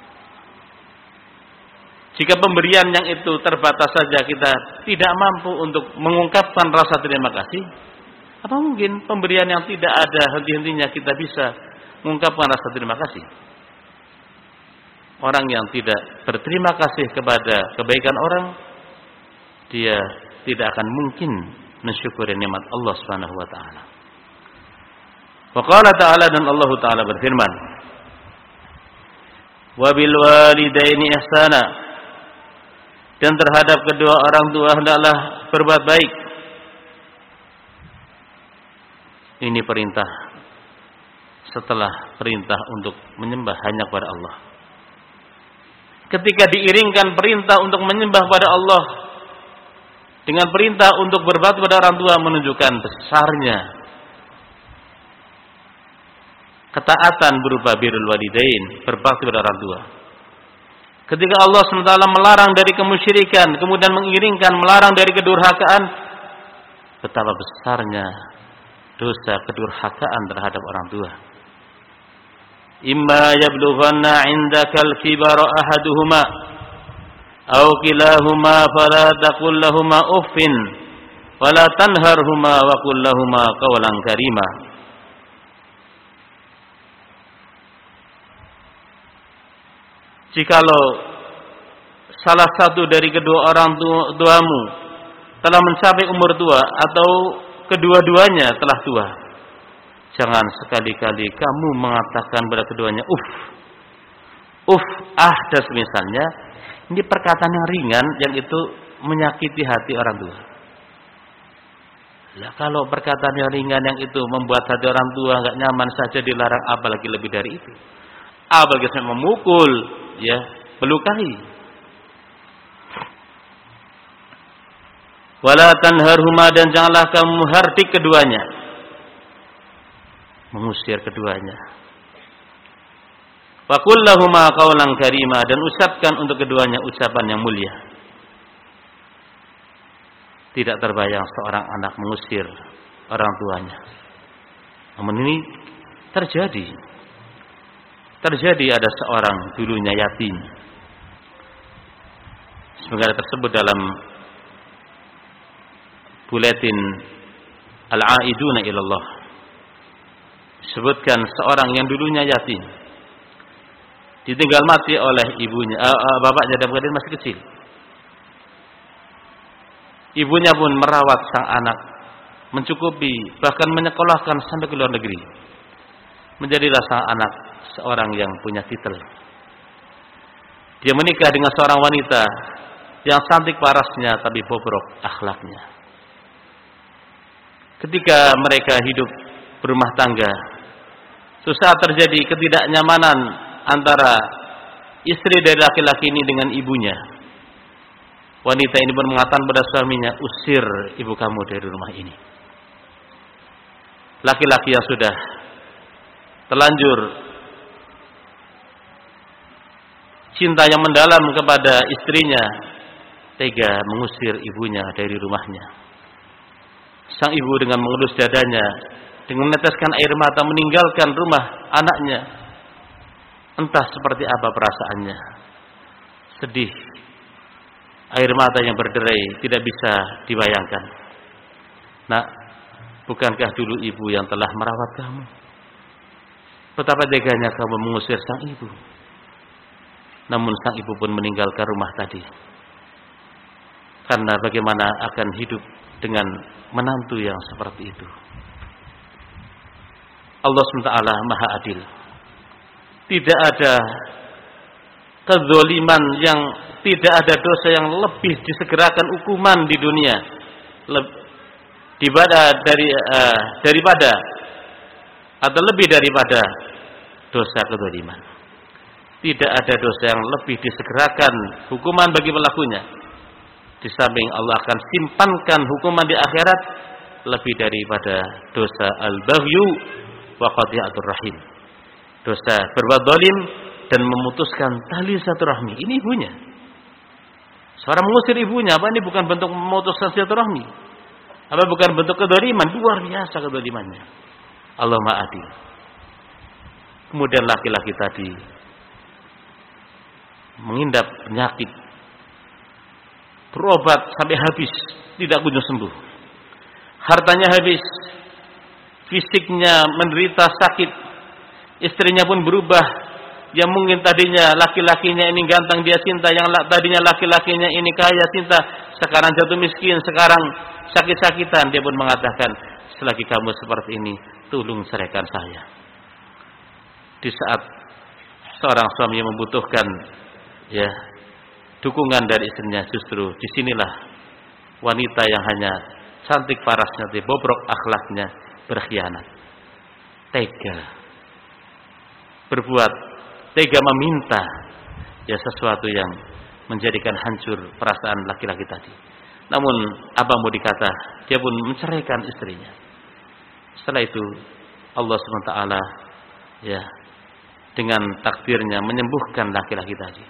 Jika pemberian yang itu terbatas saja kita tidak mampu untuk mengungkapkan rasa terima kasih, apa mungkin pemberian yang tidak ada henti-hentinya kita bisa mengungkapkan rasa terima kasih? Orang yang tidak berterima kasih kepada kebaikan orang, dia tidak akan mungkin mensyukuri nikmat Allah Subhanahu wa taala. Wa qala ta'ala, dan Allah taala berfirman, wa bil walidaini ihsana, dan terhadap kedua orang tua hendaklah berbuat baik. Ini perintah setelah perintah untuk menyembah hanya kepada Allah. Ketika diiringkan perintah untuk menyembah pada Allah dengan perintah untuk berbakti pada orang tua, menunjukkan besarnya ketaatan berupa birrul walidain, berbakti pada orang tua. Ketika Allah subhanahu wa taala melarang dari kemusyrikan, kemudian mengiringkan melarang dari kedurhakaan, betapa besarnya dosa kedurhakaan terhadap orang tua. Imma yablughanna 'indakal kibara ahaduhuma aw kilahuma fala taqul lahumā uffin wa la tanharhumā wa qul lahumā qawlan karīmā. Jikalau salah satu dari kedua orang tuamu telah mencapai umur tua atau kedua-duanya telah tua, jangan sekali-kali kamu mengatakan pada keduanya uff, uff, ah, dan semisalnya, Ini perkataan yang ringan yang itu menyakiti hati orang tua. Lah kalau perkataan yang ringan yang itu membuat hati orang tua enggak nyaman saja dilarang, apalagi lebih dari itu. Apalagi sampai memukul, ya, melukai. Wala tanharhuma, dan janganlah kamu hardik keduanya. Mengusir keduanya. Wa qul lahumā qawlan karīmā, dan ucapkan untuk keduanya ucapan yang mulia. Tidak terbayang seorang anak mengusir orang tuanya. Namun ini terjadi. Terjadi ada seorang dulunya yatim. Sebagaimana tersebut dalam buletin Al-A'iduna ilallah. Sebutkan seorang yang dulunya yatim, ditinggal mati oleh ibunya, uh, uh, bapaknya dalam keadaan masih kecil. Ibunya pun merawat sang anak, mencukupi, bahkan menyekolahkan sampai ke luar negeri. Menjadilah sang anak seorang yang punya titel. Dia menikah dengan seorang wanita yang cantik parasnya tapi bobrok akhlaknya. Ketika mereka hidup berumah tangga, susah terjadi ketidaknyamanan antara istri dari laki-laki ini dengan ibunya. Wanita ini pun mengatakan pada suaminya, usir ibu kamu dari rumah ini. Laki-laki yang sudah terlanjur cinta yang mendalam kepada istrinya, tega mengusir ibunya dari rumahnya. Sang ibu dengan mengelus dadanya, dengan meneteskan air mata meninggalkan rumah anaknya. Entah seperti apa perasaannya. Sedih. Air mata yang berderai tidak bisa dibayangkan. Nak, bukankah dulu ibu yang telah merawat kamu? Betapa teganya kamu mengusir sang ibu. Namun sang ibu pun meninggalkan rumah tadi. Karena bagaimana akan hidup dengan menantu yang seperti itu. Allah subhanahu wa taala Maha Adil. Tidak ada kezaliman yang, tidak ada dosa yang lebih disegerakan hukuman di dunia daripada dari uh, daripada atau lebih daripada dosa kezaliman. Tidak ada dosa yang lebih disegerakan hukuman bagi pelakunya. Di samping Allah akan simpankan hukuman di akhirat lebih daripada dosa al-baghyu wa qati'atur rahim. Dosa berbuat zalim dan memutuskan tali silaturahmi. Ini ibunya. Seorang mengusir ibunya, apa ini bukan bentuk memutuskan silaturahmi? Apa bukan bentuk kedzaliman? Luar biasa kedzalimannya. Allah Maha Adil. Kemudian laki-laki tadi mengidap penyakit, berobat sampai habis, tidak kunjung sembuh. Hartanya habis, fisiknya menderita sakit, istrinya pun berubah. Yang mungkin tadinya laki-lakinya ini ganteng dia cinta, yang tadinya laki-lakinya ini kaya cinta, sekarang jatuh miskin, sekarang sakit-sakitan. Dia pun mengatakan, selagi kamu seperti ini, tolong ceraikan saya. Di saat seorang suami yang membutuhkan ya dukungan dari istrinya, justru disinilah wanita yang hanya cantik parasnya, bobrok akhlaknya, berkhianat, tega berbuat, tega meminta ya sesuatu yang menjadikan hancur perasaan laki-laki tadi. Namun apa mau dikata, dia pun menceraikan istrinya. Setelah itu Allah subhanahu wa taala ya dengan takdirnya menyembuhkan laki-laki tadi.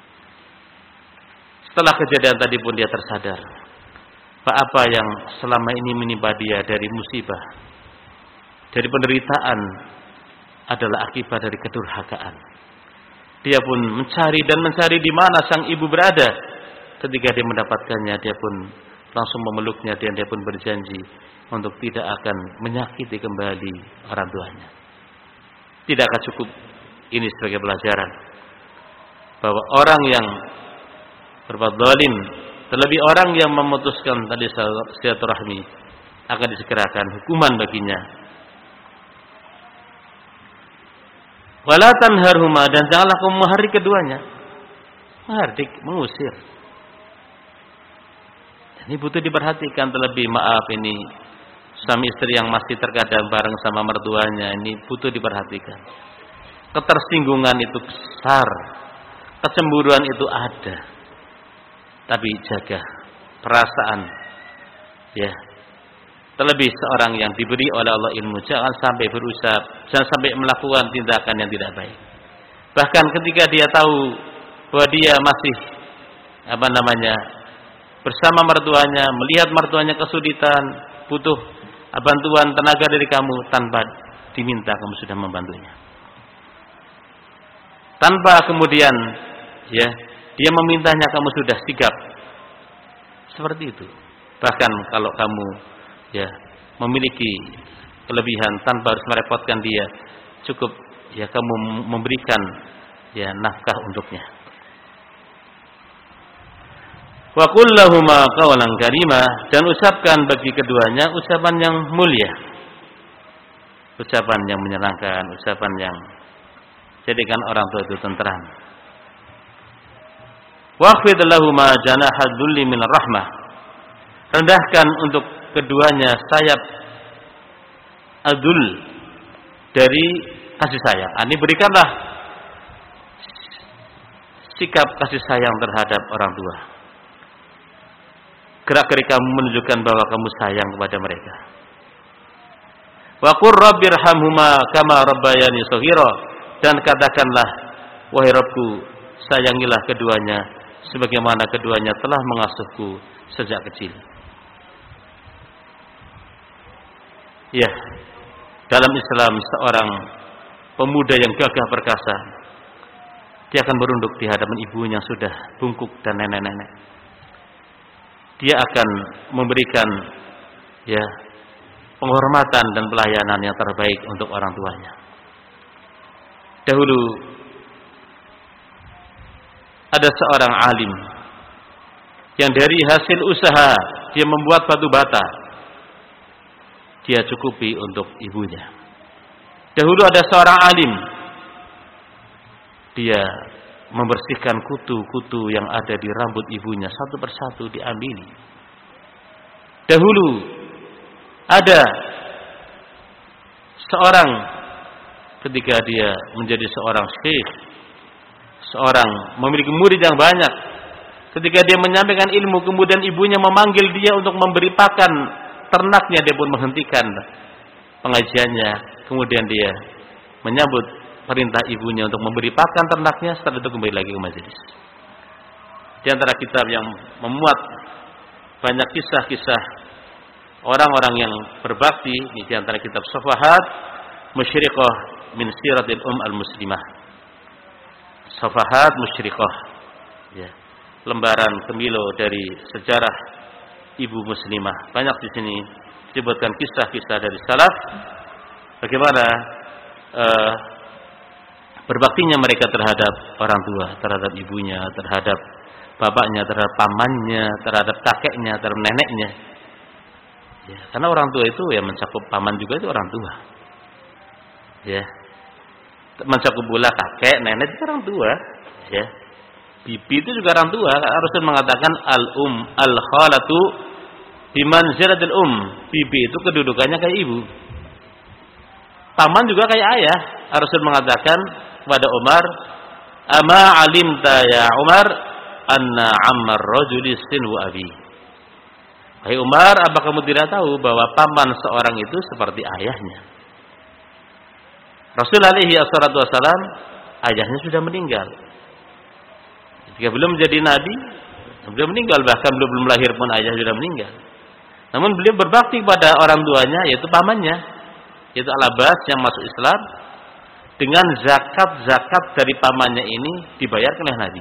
Setelah kejadian tadi pun dia tersadar bahwa apa yang selama ini menimpa dia dari musibah, dari penderitaan adalah akibat dari kedurhakaan. Dia pun mencari dan mencari di mana sang ibu berada. Ketika dia mendapatkannya, dia pun langsung memeluknya dan dia pun berjanji untuk tidak akan menyakiti kembali orang tuanya. Tidak akan cukup ini sebagai pelajaran bahwa orang yang berbuat zalim, terlebih orang yang memutuskan tali silaturahmi, akan disegerakan hukuman baginya. Wala tanharhuma, dan janganlah kamu menghardik keduanya. Menghardik, mengusir. Ini butuh diperhatikan. Terlebih maaf ini suami istri yang masih terkadang bareng sama mertuanya, ini butuh diperhatikan. Ketersinggungan itu besar, kecemburuan itu ada. Tapi jaga perasaan, ya. Terlebih seorang yang diberi oleh Allah ilmu, jangan sampai berusaha, jangan sampai melakukan tindakan yang tidak baik. Bahkan ketika dia tahu bahwa dia masih apa namanya bersama mertuanya, melihat mertuanya kesulitan, butuh bantuan tenaga dari kamu, tanpa diminta kamu sudah membantunya. Tanpa kemudian ya dia memintanya kamu sudah sigap. Seperti itu. Bahkan kalau kamu ya memiliki kelebihan tanpa harus merepotkan dia, cukup ya kamu memberikan ya nafkah untuknya. Wa qul lahumā qawlan karīmā, dan ucapkan bagi keduanya ucapan yang mulia, ucapan yang menyenangkan, ucapan yang jadikan orang tua itu tenteram. Waqfid lahumā janāha dzulli minar rahmah, rendahkan untuk keduanya sayap adul dari kasih sayang. Ini berikanlah sikap kasih sayang terhadap orang tua. Gerak-gerik kamu menunjukkan bahwa kamu sayang kepada mereka. Wa qur rabbirhamhuma kama rabbayani shaghira, dan katakanlah wahai Rabbku, sayangilah keduanya sebagaimana keduanya telah mengasuhku sejak kecil. Ya, dalam Islam seorang pemuda yang gagah perkasa, dia akan berunduk di hadapan ibunya yang sudah bungkuk dan nenek-nenek. Dia akan memberikan ya penghormatan dan pelayanan yang terbaik untuk orang tuanya. Dahulu ada seorang alim yang dari hasil usaha dia membuat batu bata, dia cukupi untuk ibunya. Dahulu ada seorang alim, dia membersihkan kutu-kutu yang ada di rambut ibunya satu persatu diambil. Dahulu ada seorang ketika dia menjadi seorang syekh, seorang memiliki murid yang banyak, ketika dia menyampaikan ilmu kemudian ibunya memanggil dia untuk memberi pakan ternaknya, dia pun menghentikan pengajiannya, kemudian dia menyambut perintah ibunya untuk memberi pakan ternaknya, setelah itu kembali lagi ke majelis. Di antara kitab yang memuat banyak kisah-kisah orang-orang yang berbakti, di antara kitab Safahat Musyriqah min Siratil Um al-Muslimah. Safahat Musyriqah, ya, lembaran kemilo dari sejarah ibu muslimah. Banyak di sini disebutkan kisah-kisah dari salaf bagaimana uh, berbaktinya mereka terhadap orang tua, terhadap ibunya, terhadap bapaknya, terhadap pamannya, terhadap kakeknya, terhadap neneknya. Ya, karena orang tua itu ya mencakup paman juga itu orang tua. Ya. Mencakup pula kakek, nenek itu orang tua, ya. Bibi itu juga orang tua. Rasul mengatakan al-um al-khalatu bimanzilatil um. Bibi itu kedudukannya kayak ibu. Paman juga kayak ayah. Rasul mengatakan kepada Umar, "Ama alimta ya Umar anna ammar rajuli sinu abi." Hai Umar, apa kamu tidak tahu bahwa paman seorang itu seperti ayahnya? Rasul alaihi wassalatu wassalam, ayahnya sudah meninggal. Ketika belum menjadi nabi, beliau meninggal, bahkan belum belum lahir pun ayah sudah meninggal. Namun beliau berbakti kepada orang tuanya, yaitu pamannya, yaitu Al-Abbas yang masuk Islam. Dengan zakat-zakat dari pamannya ini dibayarkan oleh Nabi.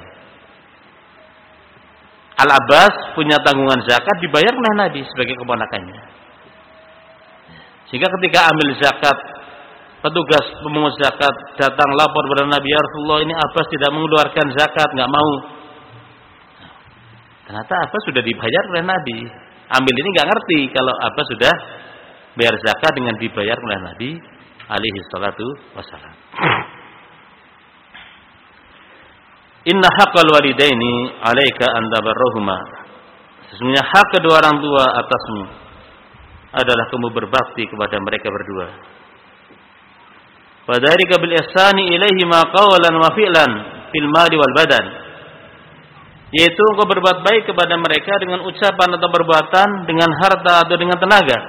Al-Abbas punya tanggungan zakat, dibayar oleh Nabi sebagai keponakannya. Sehingga ketika ambil zakat, petugas pemungut zakat datang lapor kepada Nabi, "Ya Rasulullah, ini Abbas tidak mengeluarkan zakat, nggak mau." Ternyata Abbas sudah dibayar oleh Nabi. Ambil ini nggak ngerti kalau Abbas sudah bayar zakat dengan dibayar oleh Nabi alaihi salatu wassalam. Inna haqqal walidaini 'alaika an tabarruhuma. Sesungguhnya hak kedua orang tua atasmu adalah kamu berbakti kepada mereka berdua. Wa dzalika bil ihsani ilaihima qawlan wa fi'lan fil mali wal badan. Yaitu engkau berbuat baik kepada mereka dengan ucapan atau perbuatan, dengan harta atau dengan tenaga.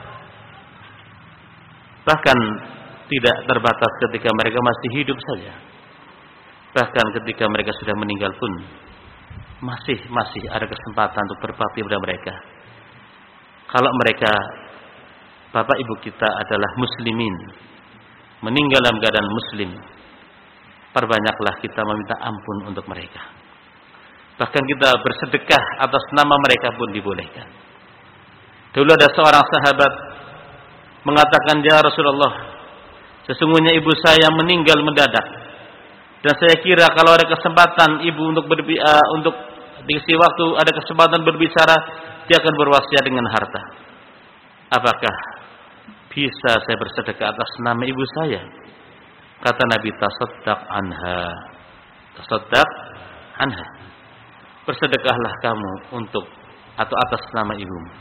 Bahkan tidak terbatas ketika mereka masih hidup saja. Bahkan ketika mereka sudah meninggal pun masih masih ada kesempatan untuk berbakti kepada mereka. Kalau mereka bapak ibu kita adalah muslimin, meninggal dalam keadaan muslim, perbanyaklah kita meminta ampun untuk mereka. Bahkan kita bersedekah atas nama mereka pun dibolehkan. Dulu ada seorang sahabat mengatakan, ya Rasulullah, sesungguhnya ibu saya meninggal mendadak, dan saya kira kalau ada kesempatan ibu untuk berbi uh, untuk diisi waktu, ada kesempatan berbicara, dia akan berwasiat dengan harta. Apakah bisa saya bersedekah atas nama ibu saya? Kata Nabi, tasaddaq anha, tasaddaq anha. Bersedekahlah kamu untuk atau atas nama ibumu.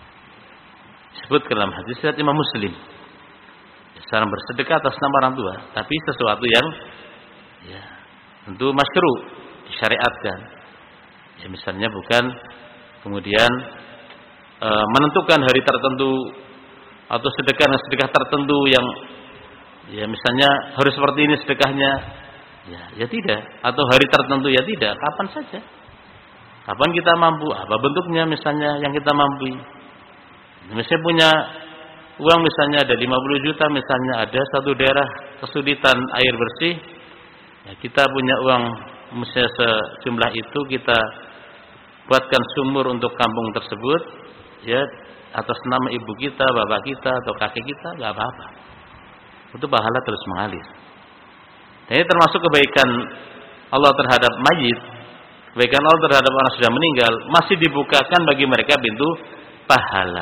Disebut dalam hadis riwayat Imam Muslim. Seorang bersedekah atas nama orang tua, tapi sesuatu yang ya tentu masyru', disyariatkan. Ya misalnya bukan kemudian e, menentukan hari tertentu atau sedekah sedekah tertentu yang ya misalnya harus seperti ini sedekahnya. Ya, ya tidak, atau hari tertentu ya tidak, kapan saja. Kapan kita mampu, apa bentuknya misalnya yang kita mampu. Misalnya punya uang misalnya ada lima puluh juta, misalnya ada satu daerah kesulitan air bersih, ya kita punya uang misalnya sejumlah itu, kita buatkan sumur untuk kampung tersebut, ya atas nama ibu kita, bapak kita atau kakek kita, nggak apa-apa. Itu pahala terus mengalir. Dan ini termasuk kebaikan Allah terhadap mayit. Kebaikan Allah terhadap orang sudah meninggal masih dibukakan bagi mereka pintu pahala.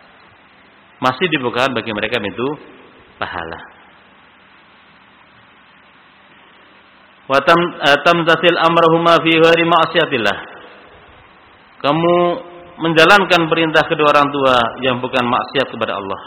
Masih dibukakan bagi mereka pintu pahala. Wa tamtasil amrahuma fi ghairi ma'siyatillah. Kamu menjalankan perintah kedua orang tua yang bukan maksiat kepada Allah.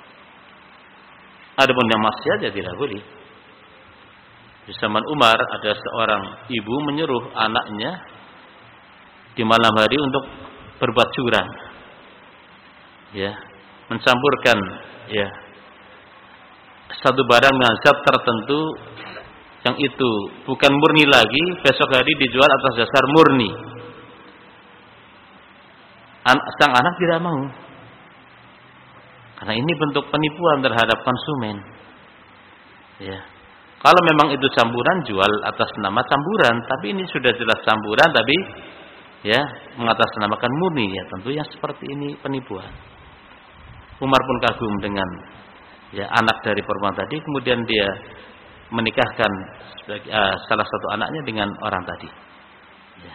Adapun yang maksiat ya tidak boleh. Di zaman Umar ada seorang ibu menyuruh anaknya di malam hari untuk berbuat curang, ya, mencampurkan ya satu barang dengan zat tertentu yang itu bukan murni lagi, besok hari dijual atas dasar murni. An- sang anak tidak mau, karena ini bentuk penipuan terhadap konsumen, ya. Kalau memang itu campuran, jual atas nama campuran, tapi ini sudah jelas campuran, tapi ya mengatasnamakan murni, ya tentu yang seperti ini penipuan. Umar pun kagum dengan ya anak dari perempuan tadi, kemudian dia menikahkan sebagai, uh, salah satu anaknya dengan orang tadi. Ya.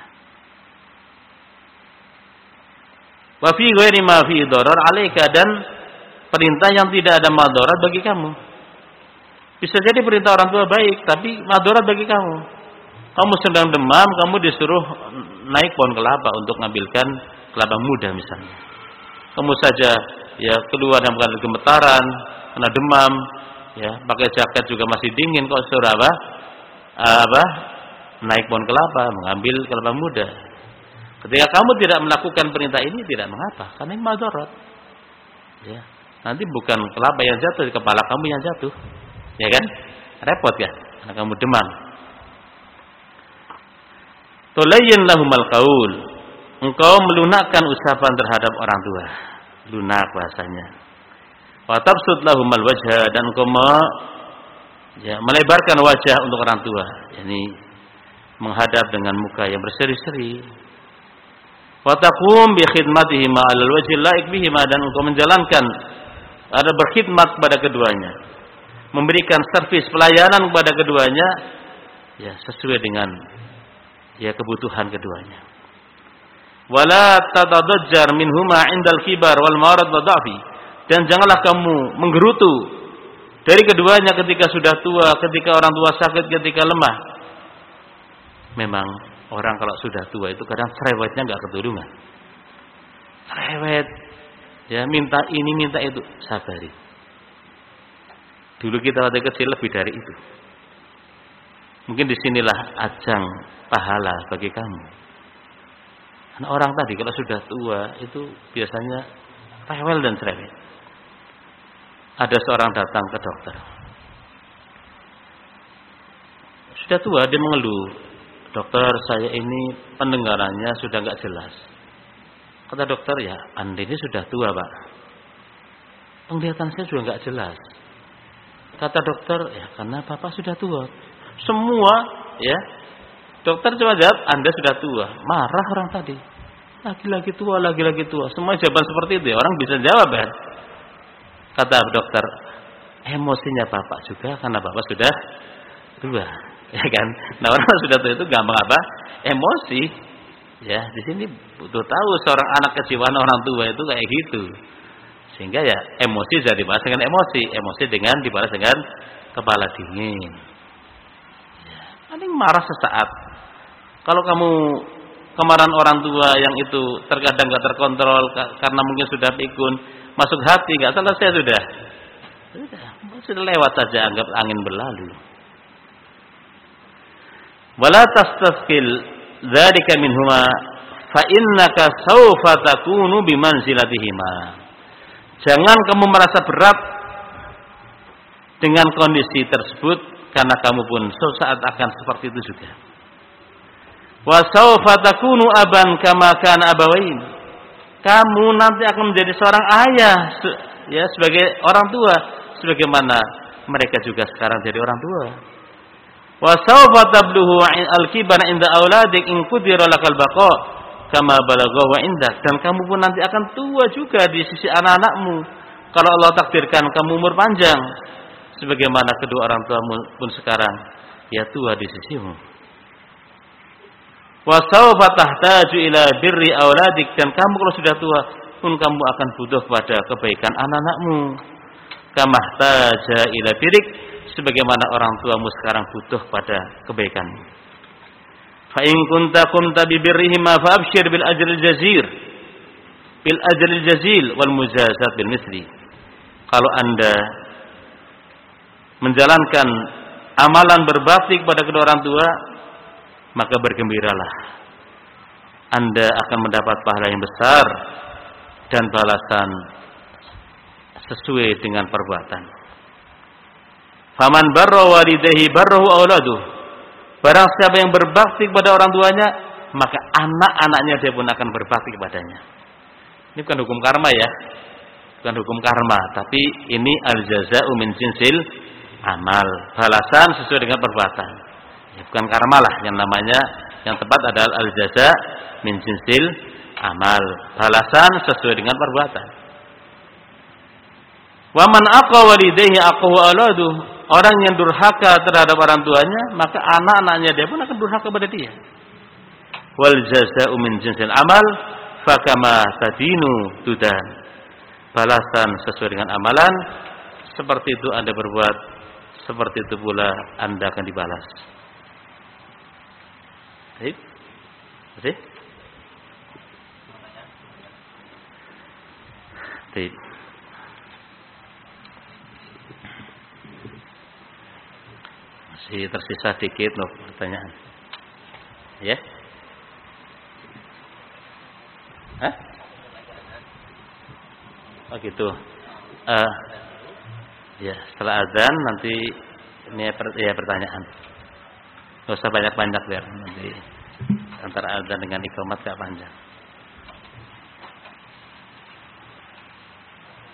Wa fi ghairi ma fi darar 'alaika, dan perintah yang tidak ada madarat bagi kamu. Bisa jadi perintah orang tua baik, tapi madarat bagi kamu. Kamu sedang demam, kamu disuruh naik pohon kelapa untuk mengambilkan kelapa muda misalnya. Kamu saja ya keluar dalam keadaan gemetaran, kena demam, ya pakai jaket juga masih dingin, kok suruh apa? Apa? Naik pohon kelapa, mengambil kelapa muda. Ketika kamu tidak melakukan perintah ini tidak mengapa, karena ini madarat. Ya, nanti bukan kelapa yang jatuh, kepala kamu yang jatuh. Ya kan? Repot ya, karena kamu demam. Tulayyin lahumal qaul. Engkau melunakkan ucapan terhadap orang tua. Lunak bahasanya. Wa tabsut lahumal wajha, dan engkau ya, melebarkan wajah untuk orang tua. Yani menghadap dengan muka yang berseri-seri. Wa taqum bi khidmatihima 'alal wajhi laik bihima, dan engkau menjalankan ada berkhidmat kepada keduanya. Memberikan servis pelayanan kepada keduanya ya sesuai dengan ya kebutuhan keduanya. Wala tatadajjar minhuma 'indal kibar wal marad wa dha'fi, dan janganlah kamu menggerutu dari keduanya ketika sudah tua, ketika orang tua sakit, ketika lemah. memang orang kalau sudah tua itu kadang cerewetnya nggak keturunan. Cerewet, ya minta ini minta itu, sabari. Dulu kita waktu kecil lebih dari itu. Mungkin disinilah ajang pahala bagi kamu. Karena orang tadi kalau sudah tua itu biasanya rewel dan cerewet. Ada seorang datang ke dokter. Sudah tua, dia mengeluh. Dokter, saya ini pendengarannya sudah nggak jelas. Kata dokter, ya Anda ini sudah tua, Pak. Penglihatan saya juga nggak jelas. Kata dokter, ya karena Bapak sudah tua. Semua, ya. Dokter cuma jawab, Anda sudah tua. Marah orang tadi. Lagi-lagi tua, lagi-lagi tua. Semua jawaban seperti itu ya. Orang bisa jawab ya. Kata dokter, emosinya Bapak juga karena Bapak sudah tua. Ya kan? Nah orang sudah tua itu gampang apa? Emosi. Ya, di sini butuh tahu seorang anak kejiwaan orang tua itu kayak gitu. Sehingga ya emosi jadi dibalas dengan emosi, emosi dengan dibalas dengan kepala dingin. Ya, paling marah sesaat. Kalau kamu kemarahan orang tua yang itu terkadang nggak terkontrol karena mungkin sudah pikun, masuk hati, nggak selesai sudah. Sudah, sudah lewat saja, anggap angin berlalu. Wala tastasqil dzalika minhuma fa innaka sawfa takunu bimanzilatihima. Jangan kamu merasa berat dengan kondisi tersebut karena kamu pun suatu saat akan seperti itu juga. Wa sawfa takunu aban kama kana abawain. Kamu nanti akan menjadi seorang ayah ya sebagai orang tua sebagaimana mereka juga sekarang jadi orang tua. Wa sawfa tabluhu al-kibara inda auladik in qudira lakal baqa kama balagha wa indak. Dan kamu pun nanti akan tua juga di sisi anak-anakmu kalau Allah takdirkan kamu umur panjang sebagaimana kedua orang tuamu pun sekarang ya tua di sisimu. Wa sawfa tahtaju ila birri auladik. Dan kamu kalau sudah tua pun kamu akan butuh pada kebaikan anak-anakmu kama tahtaja ila birrik, sebagaimana orang tuamu sekarang butuh pada kebaikan. Fa in kunta qumta bi birrihima fa abshir bil ajril jazir bil ajril jazil wal mujazat bil misli. Kalau Anda menjalankan amalan berbakti kepada kedua orang tua, maka bergembiralah. Anda akan mendapat pahala yang besar dan balasan sesuai dengan perbuatan. Faman barra walidayhi barrahu auladuh. Barang siapa yang berbakti kepada orang tuanya, maka anak-anaknya dia pun akan berbakti kepadanya. Ini bukan hukum karma ya. Bukan hukum karma, tapi ini al-jaza'u min jinsil amal. Balasan sesuai dengan perbuatan. Ya, bukan karma lah yang namanya, yang tepat adalah al-jaza' min jinsil amal. Balasan sesuai dengan perbuatan. Wa man aqa walidayhi aqwa auladuh. Orang yang durhaka terhadap orang tuanya, maka anak-anaknya dia pun akan durhaka pada dia. Wal jazaa'u min jinsil amal fakama tadinu tudan. Balasan sesuai dengan amalan, seperti itu Anda berbuat, seperti itu pula Anda akan dibalas. Baik. Baik. Baik. Masih tersisa dikit loh pertanyaan. Ya? Hah? Oh gitu. Uh, ya, setelah azan nanti ini ya pertanyaan. Enggak usah banyak-banyak biar nanti antara azan dengan iqamat enggak panjang.